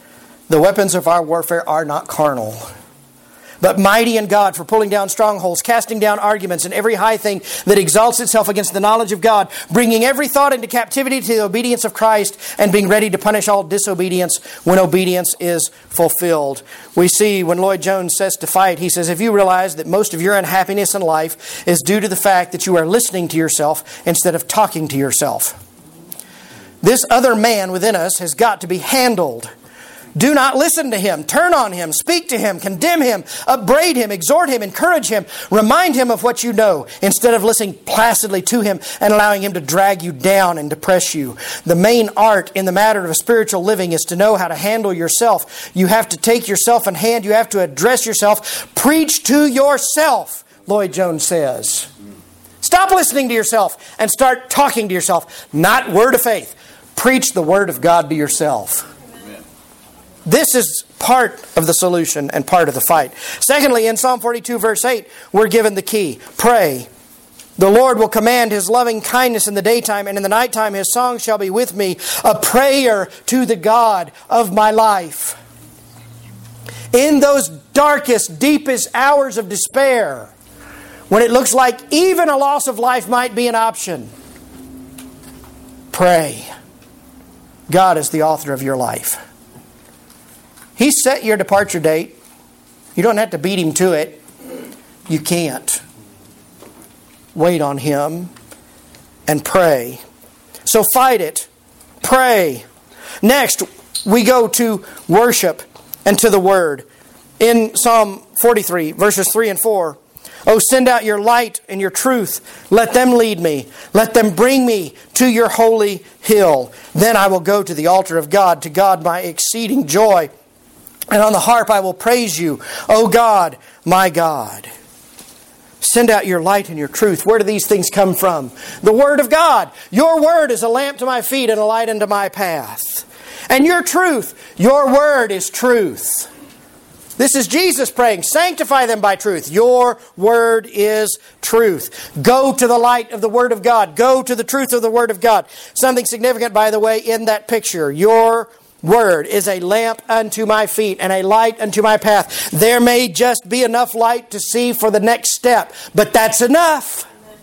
The weapons of our warfare are not carnal, but mighty in God for pulling down strongholds, casting down arguments, and every high thing that exalts itself against the knowledge of God, bringing every thought into captivity to the obedience of Christ, and being ready to punish all disobedience when obedience is fulfilled. We see when Lloyd Jones says to fight, he says, if you realize that most of your unhappiness in life is due to the fact that you are listening to yourself instead of talking to yourself. This other man within us has got to be handled. Do not listen to him. Turn on him. Speak to him. Condemn him. Upbraid him. Exhort him. Encourage him. Remind him of what you know instead of listening placidly to him and allowing him to drag you down and depress you. The main art in the matter of spiritual living is to know how to handle yourself. You have to take yourself in hand. You have to address yourself. Preach to yourself, Lloyd Jones says. Stop listening to yourself and start talking to yourself. Not word of faith. Preach the word of God to yourself. This is part of the solution and part of the fight. Secondly, in Psalm forty-two, verse eight, we're given the key. Pray. The Lord will command His loving kindness in the daytime, and in the nighttime His song shall be with me, a prayer to the God of my life. In those darkest, deepest hours of despair, when it looks like even a loss of life might be an option, pray. God is the author of your life. He set your departure date. You don't have to beat Him to it. You can't. Wait on Him and pray. So fight it. Pray. Next, we go to worship and to the Word. In Psalm forty-three, verses three and four, oh, send out your light and your truth. Let them lead me. Let them bring me to your holy hill. Then I will go to the altar of God, to God my exceeding joy. And on the harp I will praise you, O God, my God. Send out your light and your truth. Where do these things come from? The Word of God. Your Word is a lamp to my feet and a light unto my path. And your truth, your Word is truth. This is Jesus praying, sanctify them by truth. Your Word is truth. Go to the light of the Word of God. Go to the truth of the Word of God. Something significant, by the way, in that picture. Your Word is a lamp unto my feet and a light unto my path. There may just be enough light to see for the next step, but that's enough.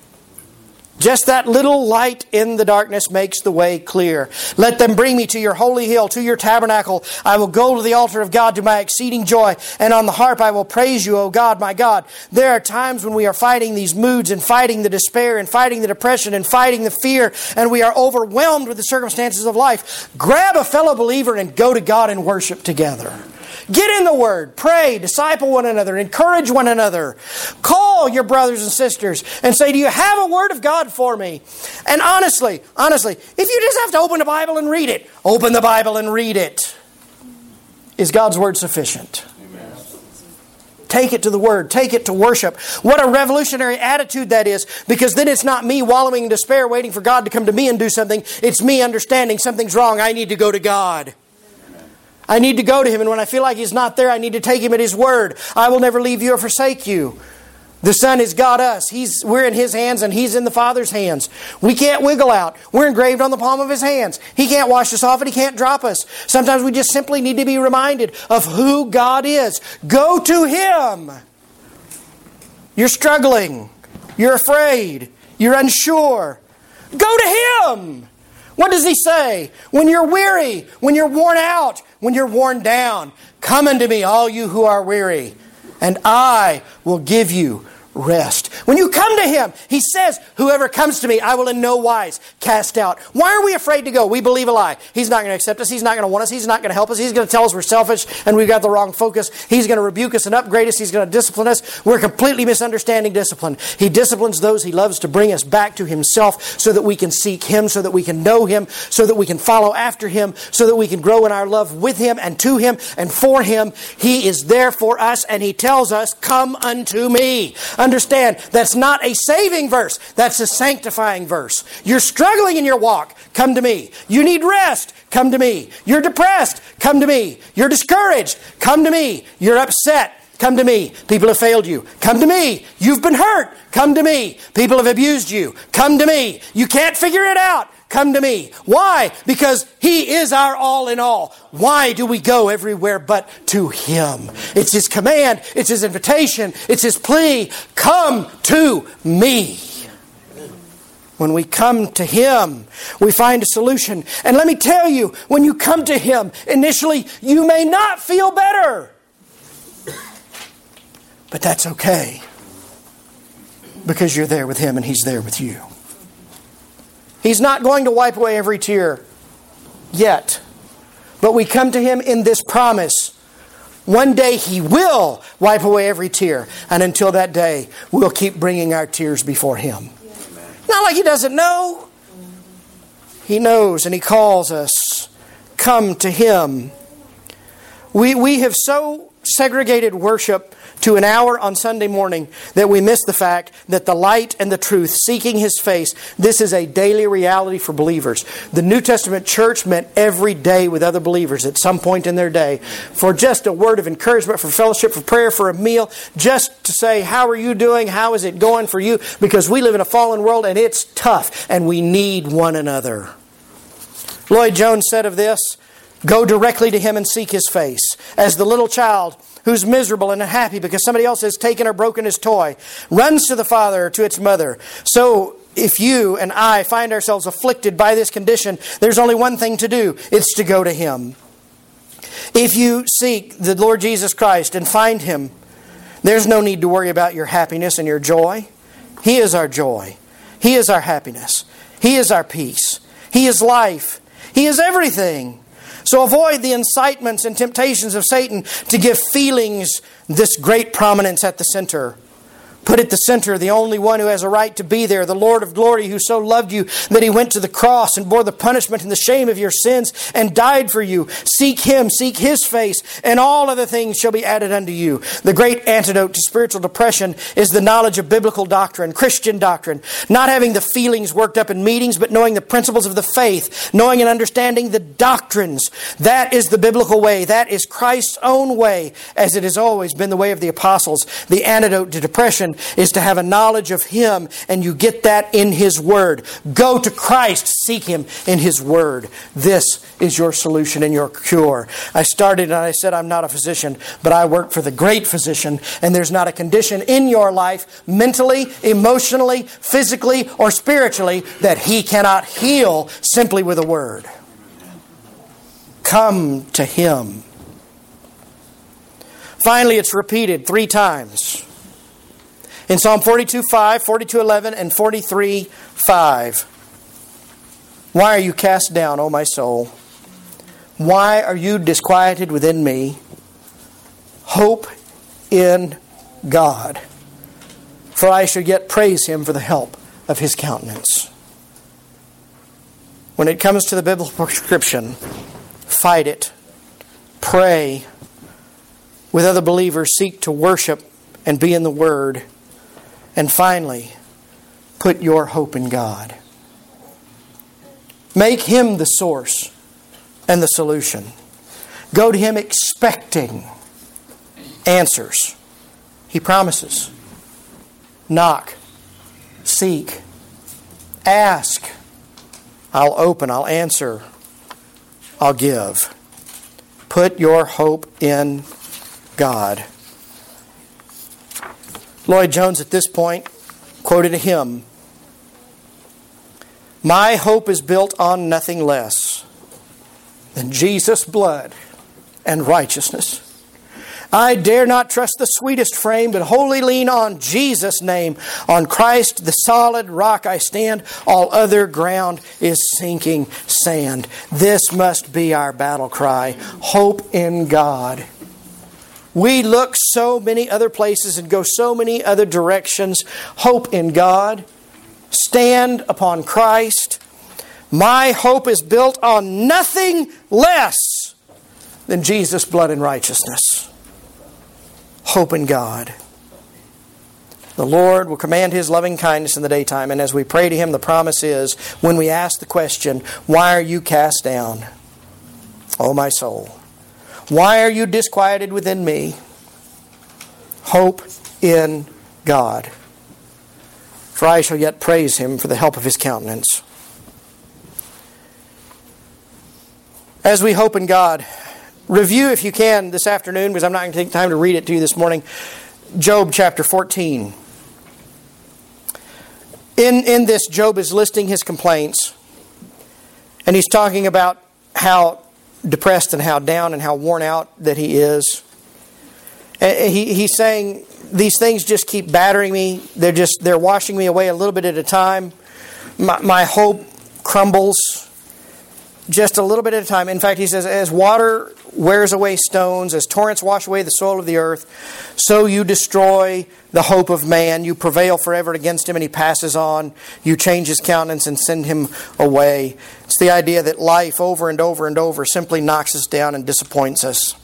Just that little light in the darkness makes the way clear. Let them bring me to your holy hill, to your tabernacle. I will go to the altar of God to my exceeding joy, and on the harp I will praise you, O God, my God. There are times when we are fighting these moods and fighting the despair and fighting the depression and fighting the fear, and we are overwhelmed with the circumstances of life. Grab a fellow believer and go to God and worship together. Get in the Word, pray, disciple one another, encourage one another. Call your brothers and sisters and say, do you have a Word of God for me? And honestly, honestly, if you just have to open the Bible and read it, open the Bible and read it. Is God's Word sufficient? Amen. Take it to the Word. Take it to worship. What a revolutionary attitude that is, because then it's not me wallowing in despair waiting for God to come to me and do something. It's me understanding something's wrong. I need to go to God. I need to go to Him, and when I feel like He's not there, I need to take Him at His word. I will never leave you or forsake you. The Son has got us. He's, we're in His hands, and He's in the Father's hands. We can't wiggle out. We're engraved on the palm of His hands. He can't wash us off, and He can't drop us. Sometimes we just simply need to be reminded of who God is. Go to Him. You're struggling. You're afraid. You're unsure. Go to Him. What does He say? When you're weary, when you're worn out, when you're worn down, come unto me, all you who are weary, and I will give you rest. When you come to Him, He says, whoever comes to me, I will in no wise cast out. Why are we afraid to go? We believe a lie. He's not going to accept us. He's not going to want us. He's not going to help us. He's going to tell us we're selfish and we've got the wrong focus. He's going to rebuke us and upgrade us. He's going to discipline us. We're completely misunderstanding discipline. He disciplines those He loves to bring us back to Himself so that we can seek Him, so that we can know Him, so that we can follow after Him, so that we can grow in our love with Him and to Him and for Him. He is there for us, and He tells us, come unto me. Understand, that's not a saving verse. That's a sanctifying verse. You're struggling in your walk. Come to me. You need rest. Come to me. You're depressed. Come to me. You're discouraged. Come to me. You're upset. Come to me. People have failed you. Come to me. You've been hurt. Come to me. People have abused you. Come to me. You can't figure it out. come to me. Why? Because He is our all in all. Why do we go everywhere but to Him? It's His command. It's His invitation. It's His plea. Come to me. When we come to Him, we find a solution. And let me tell you, when you come to Him, initially you may not feel better. But that's okay. Because you're there with Him and He's there with you. He's not going to wipe away every tear yet. But we come to Him in this promise. One day He will wipe away every tear. And until that day, we'll keep bringing our tears before Him. Not like He doesn't know. He knows and He calls us. Come to Him. We, we have so segregated worship to an hour on Sunday morning that we miss the fact that the light and the truth, seeking His face, this is a daily reality for believers. The New Testament church met every day with other believers at some point in their day for just a word of encouragement, for fellowship, for prayer, for a meal, just to say, how are you doing? How is it going for you? Because we live in a fallen world and it's tough and we need one another. Lloyd Jones said of this, go directly to Him and seek His face. As the little child who's miserable and unhappy because somebody else has taken or broken his toy runs to the father or to its mother. So if you and I find ourselves afflicted by this condition, there's only one thing to do. It's to go to Him. If you seek the Lord Jesus Christ and find Him, there's no need to worry about your happiness and your joy. He is our joy. He is our happiness. He is our peace. He is life. He is everything. So avoid the incitements and temptations of Satan to give feelings this great prominence at the center. Put at the center the only one who has a right to be there, the Lord of glory, who so loved you that He went to the cross and bore the punishment and the shame of your sins and died for you. Seek Him, seek His face, and all other things shall be added unto you. The great antidote to spiritual depression is the knowledge of biblical doctrine, Christian doctrine. Not having the feelings worked up in meetings, but knowing the principles of the faith, knowing and understanding the doctrines. That is the biblical way. That is Christ's own way, as it has always been the way of the apostles. The antidote to depression is to have a knowledge of Him, and you get that in His Word. Go to Christ, seek Him in His Word. This is your solution and your cure. I started and I said I'm not a physician, but I work for the great physician, and there's not a condition in your life, mentally, emotionally, physically, or spiritually, that He cannot heal simply with a word. Come to Him. Finally, it's repeated three times. In Psalm forty-two five, forty-two eleven, and forty-three five. Why are you cast down, O my soul? Why are you disquieted within me? Hope in God, for I shall yet praise Him for the help of His countenance. When it comes to the biblical prescription, fight it. Pray. With other believers, seek to worship and be in the Word. And finally, put your hope in God. Make Him the source and the solution. Go to Him expecting answers. He promises. Knock. Seek. Ask. I'll open. I'll answer. I'll give. Put your hope in God. Lloyd Jones at this point quoted a hymn. My hope is built on nothing less than Jesus' blood and righteousness. I dare not trust the sweetest frame, but wholly lean on Jesus' name. On Christ, the solid rock I stand. All other ground is sinking sand. This must be our battle cry. Hope in God. We look so many other places and go so many other directions. Hope in God. Stand upon Christ. My hope is built on nothing less than Jesus' blood and righteousness. Hope in God. The Lord will command His loving kindness in the daytime, and as we pray to Him, the promise is, when we ask the question, why are you cast down, O my soul? Why are you disquieted within me? Hope in God. For I shall yet praise Him for the help of His countenance. As we hope in God, review if you can this afternoon, because I'm not going to take time to read it to you this morning, Job chapter fourteen. In, in this, Job is listing his complaints. And he's talking about how depressed and how down and how worn out that he is. And he, he's saying, these things just keep battering me. They're just, they're washing me away a little bit at a time. My, my hope crumbles just a little bit at a time. In fact, he says, as water wears away stones, as torrents wash away the soil of the earth, so you destroy the hope of man. You prevail forever against him, and he passes on. You change his countenance and send him away. It's the idea that life over and over and over simply knocks us down and disappoints us.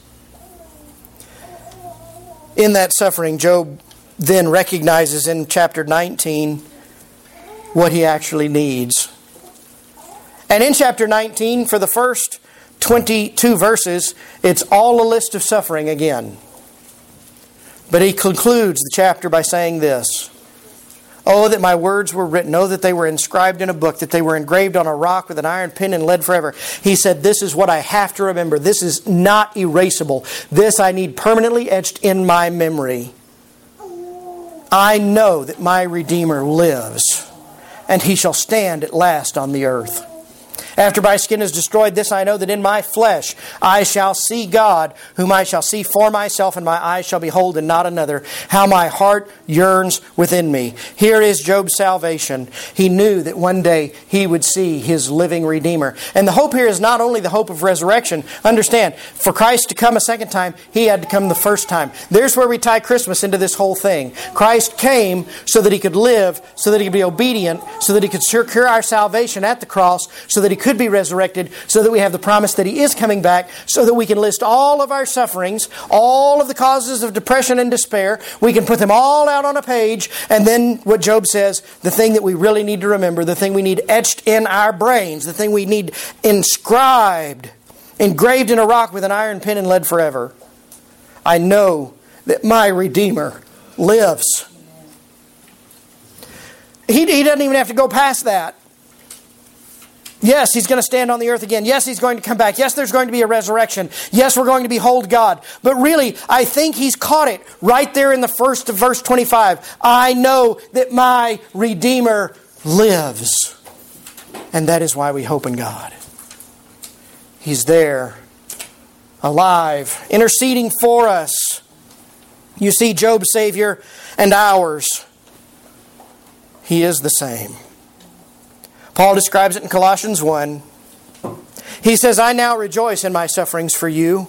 In that suffering, Job then recognizes in chapter nineteen what he actually needs. And in chapter nineteen, for the first twenty-two verses, it's all a list of suffering again. But he concludes the chapter by saying this: "Oh, that my words were written. Oh, that they were inscribed in a book, that they were engraved on a rock with an iron pen and lead forever." He said, this is what I have to remember. This is not erasable. This I need permanently etched in my memory. I know that my Redeemer lives, and He shall stand at last on the earth. After my skin is destroyed, this I know, that in my flesh I shall see God, whom I shall see for myself, and my eyes shall behold and not another. How my heart yearns within me. Here is Job's salvation. He knew that one day he would see his living Redeemer. And the hope here is not only the hope of resurrection. Understand, for Christ to come a second time, He had to come the first time. There's where we tie Christmas into this whole thing. Christ came so that He could live, so that He could be obedient, so that He could secure our salvation at the cross, so that He could be resurrected, so that we have the promise that He is coming back, so that we can list all of our sufferings, all of the causes of depression and despair. We can put them all out on a page, and then what Job says, the thing that we really need to remember, the thing we need etched in our brains, the thing we need inscribed, engraved in a rock with an iron pen and lead forever. I know that my Redeemer lives. He, he doesn't even have to go past that. Yes, He's going to stand on the earth again. Yes, He's going to come back. Yes, there's going to be a resurrection. Yes, we're going to behold God. But really, I think He's caught it right there in the first of verse twenty-five. I know that my Redeemer lives. And that is why we hope in God. He's there, alive, interceding for us. You see, Job's Savior and ours, He is the same. Paul describes it in Colossians one. He says, I now rejoice in my sufferings for you.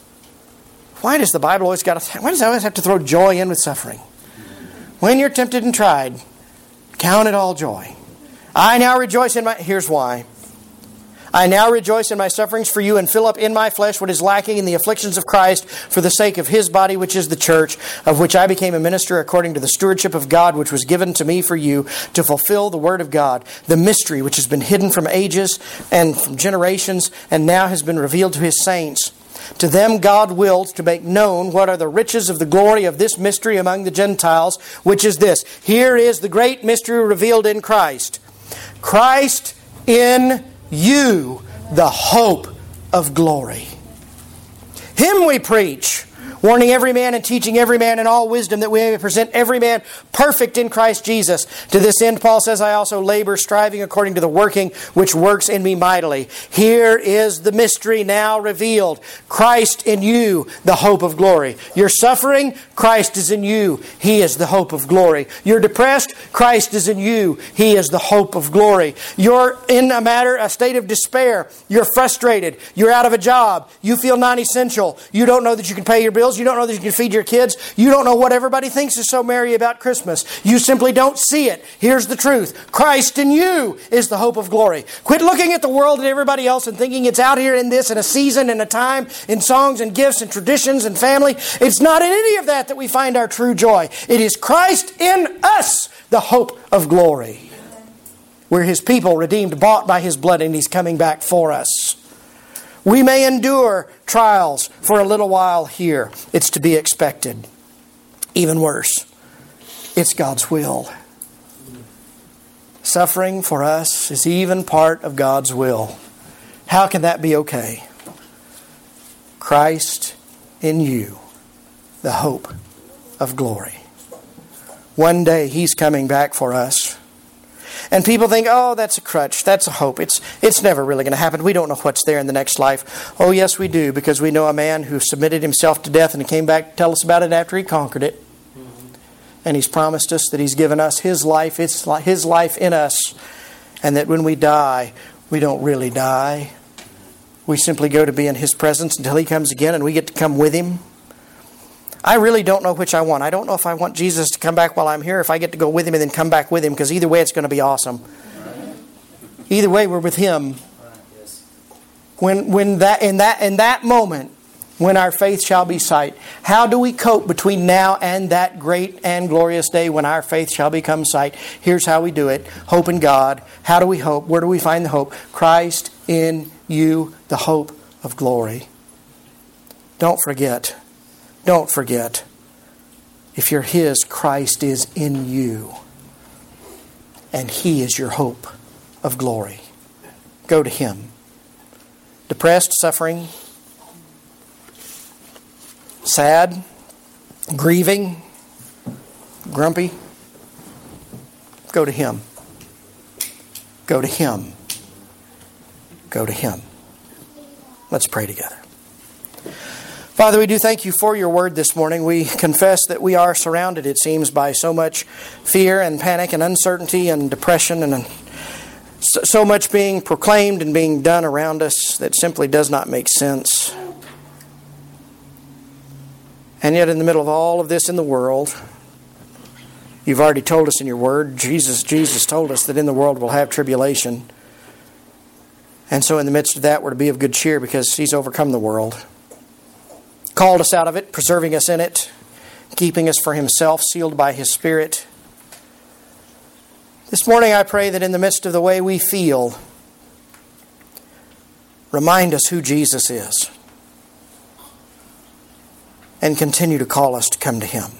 Why does the Bible always got to, why does it always have to throw joy in with suffering? When you're tempted and tried, count it all joy. I now rejoice in my, here's why. I now rejoice in my sufferings for you, and fill up in my flesh what is lacking in the afflictions of Christ for the sake of His body, which is the church, of which I became a minister according to the stewardship of God, which was given to me for you, to fulfill the word of God, the mystery which has been hidden from ages and from generations, and now has been revealed to His saints. To them God willed to make known what are the riches of the glory of this mystery among the Gentiles, which is this. Here is the great mystery revealed in Christ. Christ in you, the hope of glory. Him we preach, warning every man and teaching every man in all wisdom, that we may present every man perfect in Christ Jesus. To this end, Paul says, I also labor, striving according to the working which works in me mightily. Here is the mystery now revealed. Christ in you, the hope of glory. You're suffering, Christ is in you. He is the hope of glory. You're depressed, Christ is in you. He is the hope of glory. You're in a matter, a state of despair. You're frustrated. You're out of a job. You feel non-essential. You don't know that you can pay your bills. You don't know that you can feed your kids. You don't know what everybody thinks is so merry about Christmas. You simply don't see it. Here's the truth. Christ in you is the hope of glory. Quit looking at the world and everybody else and thinking it's out here in this, in a season, in a time, in songs and gifts and traditions and family. It's not in any of that that we find our true joy. It is Christ in us, the hope of glory. We're His people, redeemed, bought by His blood, and He's coming back for us. We may endure trials for a little while here. It's to be expected. Even worse, it's God's will. Suffering for us is even part of God's will. How can that be okay? Christ in you, the hope of glory. One day He's coming back for us. And people think, oh, that's a crutch. That's a hope. It's it's never really going to happen. We don't know what's there in the next life. Oh, yes, we do, because we know a man who submitted himself to death and came back to tell us about it after he conquered it. And He's promised us that He's given us His life. It's His life in us. And that when we die, we don't really die. We simply go to be in His presence until He comes again and we get to come with Him. I really don't know which I want. I don't know if I want Jesus to come back while I'm here, if I get to go with Him and then come back with Him, because either way it's going to be awesome. Either way we're with Him. When when that in that in that moment, when our faith shall be sight, how do we cope between now and that great and glorious day when our faith shall become sight? Here's how we do it. Hope in God. How do we hope? Where do we find the hope? Christ in you, the hope of glory. Don't forget. Don't forget. If you're His, Christ is in you. And He is your hope of glory. Go to Him. Depressed, suffering, sad, grieving, grumpy. Go to Him. Go to Him. Go to Him. Let's pray together. Father, we do thank You for Your word this morning. We confess that we are surrounded, it seems, by so much fear and panic and uncertainty and depression and so much being proclaimed and being done around us that simply does not make sense. And yet in the middle of all of this in the world, You've already told us in Your word, Jesus, Jesus told us that in the world we'll have tribulation. And so in the midst of that, we're to be of good cheer because He's overcome the world. Called us out of it, preserving us in it, keeping us for Himself, sealed by His Spirit. This morning I pray that in the midst of the way we feel, remind us who Jesus is. And continue to call us to come to Him.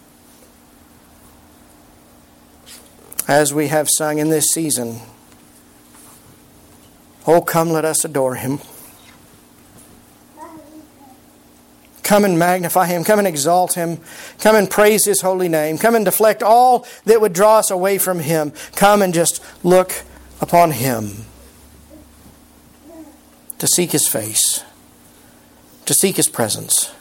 As we have sung in this season, oh, come let us adore Him. Come and magnify Him. Come and exalt Him. Come and praise His holy name. Come and deflect all that would draw us away from Him. Come and just look upon Him. To seek His face. To seek His presence.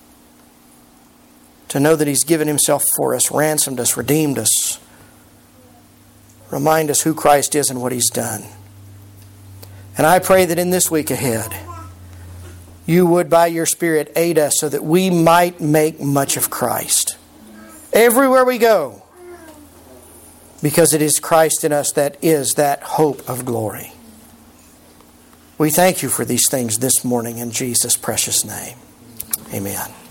To know that He's given Himself for us, ransomed us, redeemed us. Remind us who Christ is and what He's done. And I pray that in this week ahead, You would, by Your Spirit, aid us so that we might make much of Christ. Everywhere we go. Because it is Christ in us that is that hope of glory. We thank You for these things this morning in Jesus' precious name. Amen.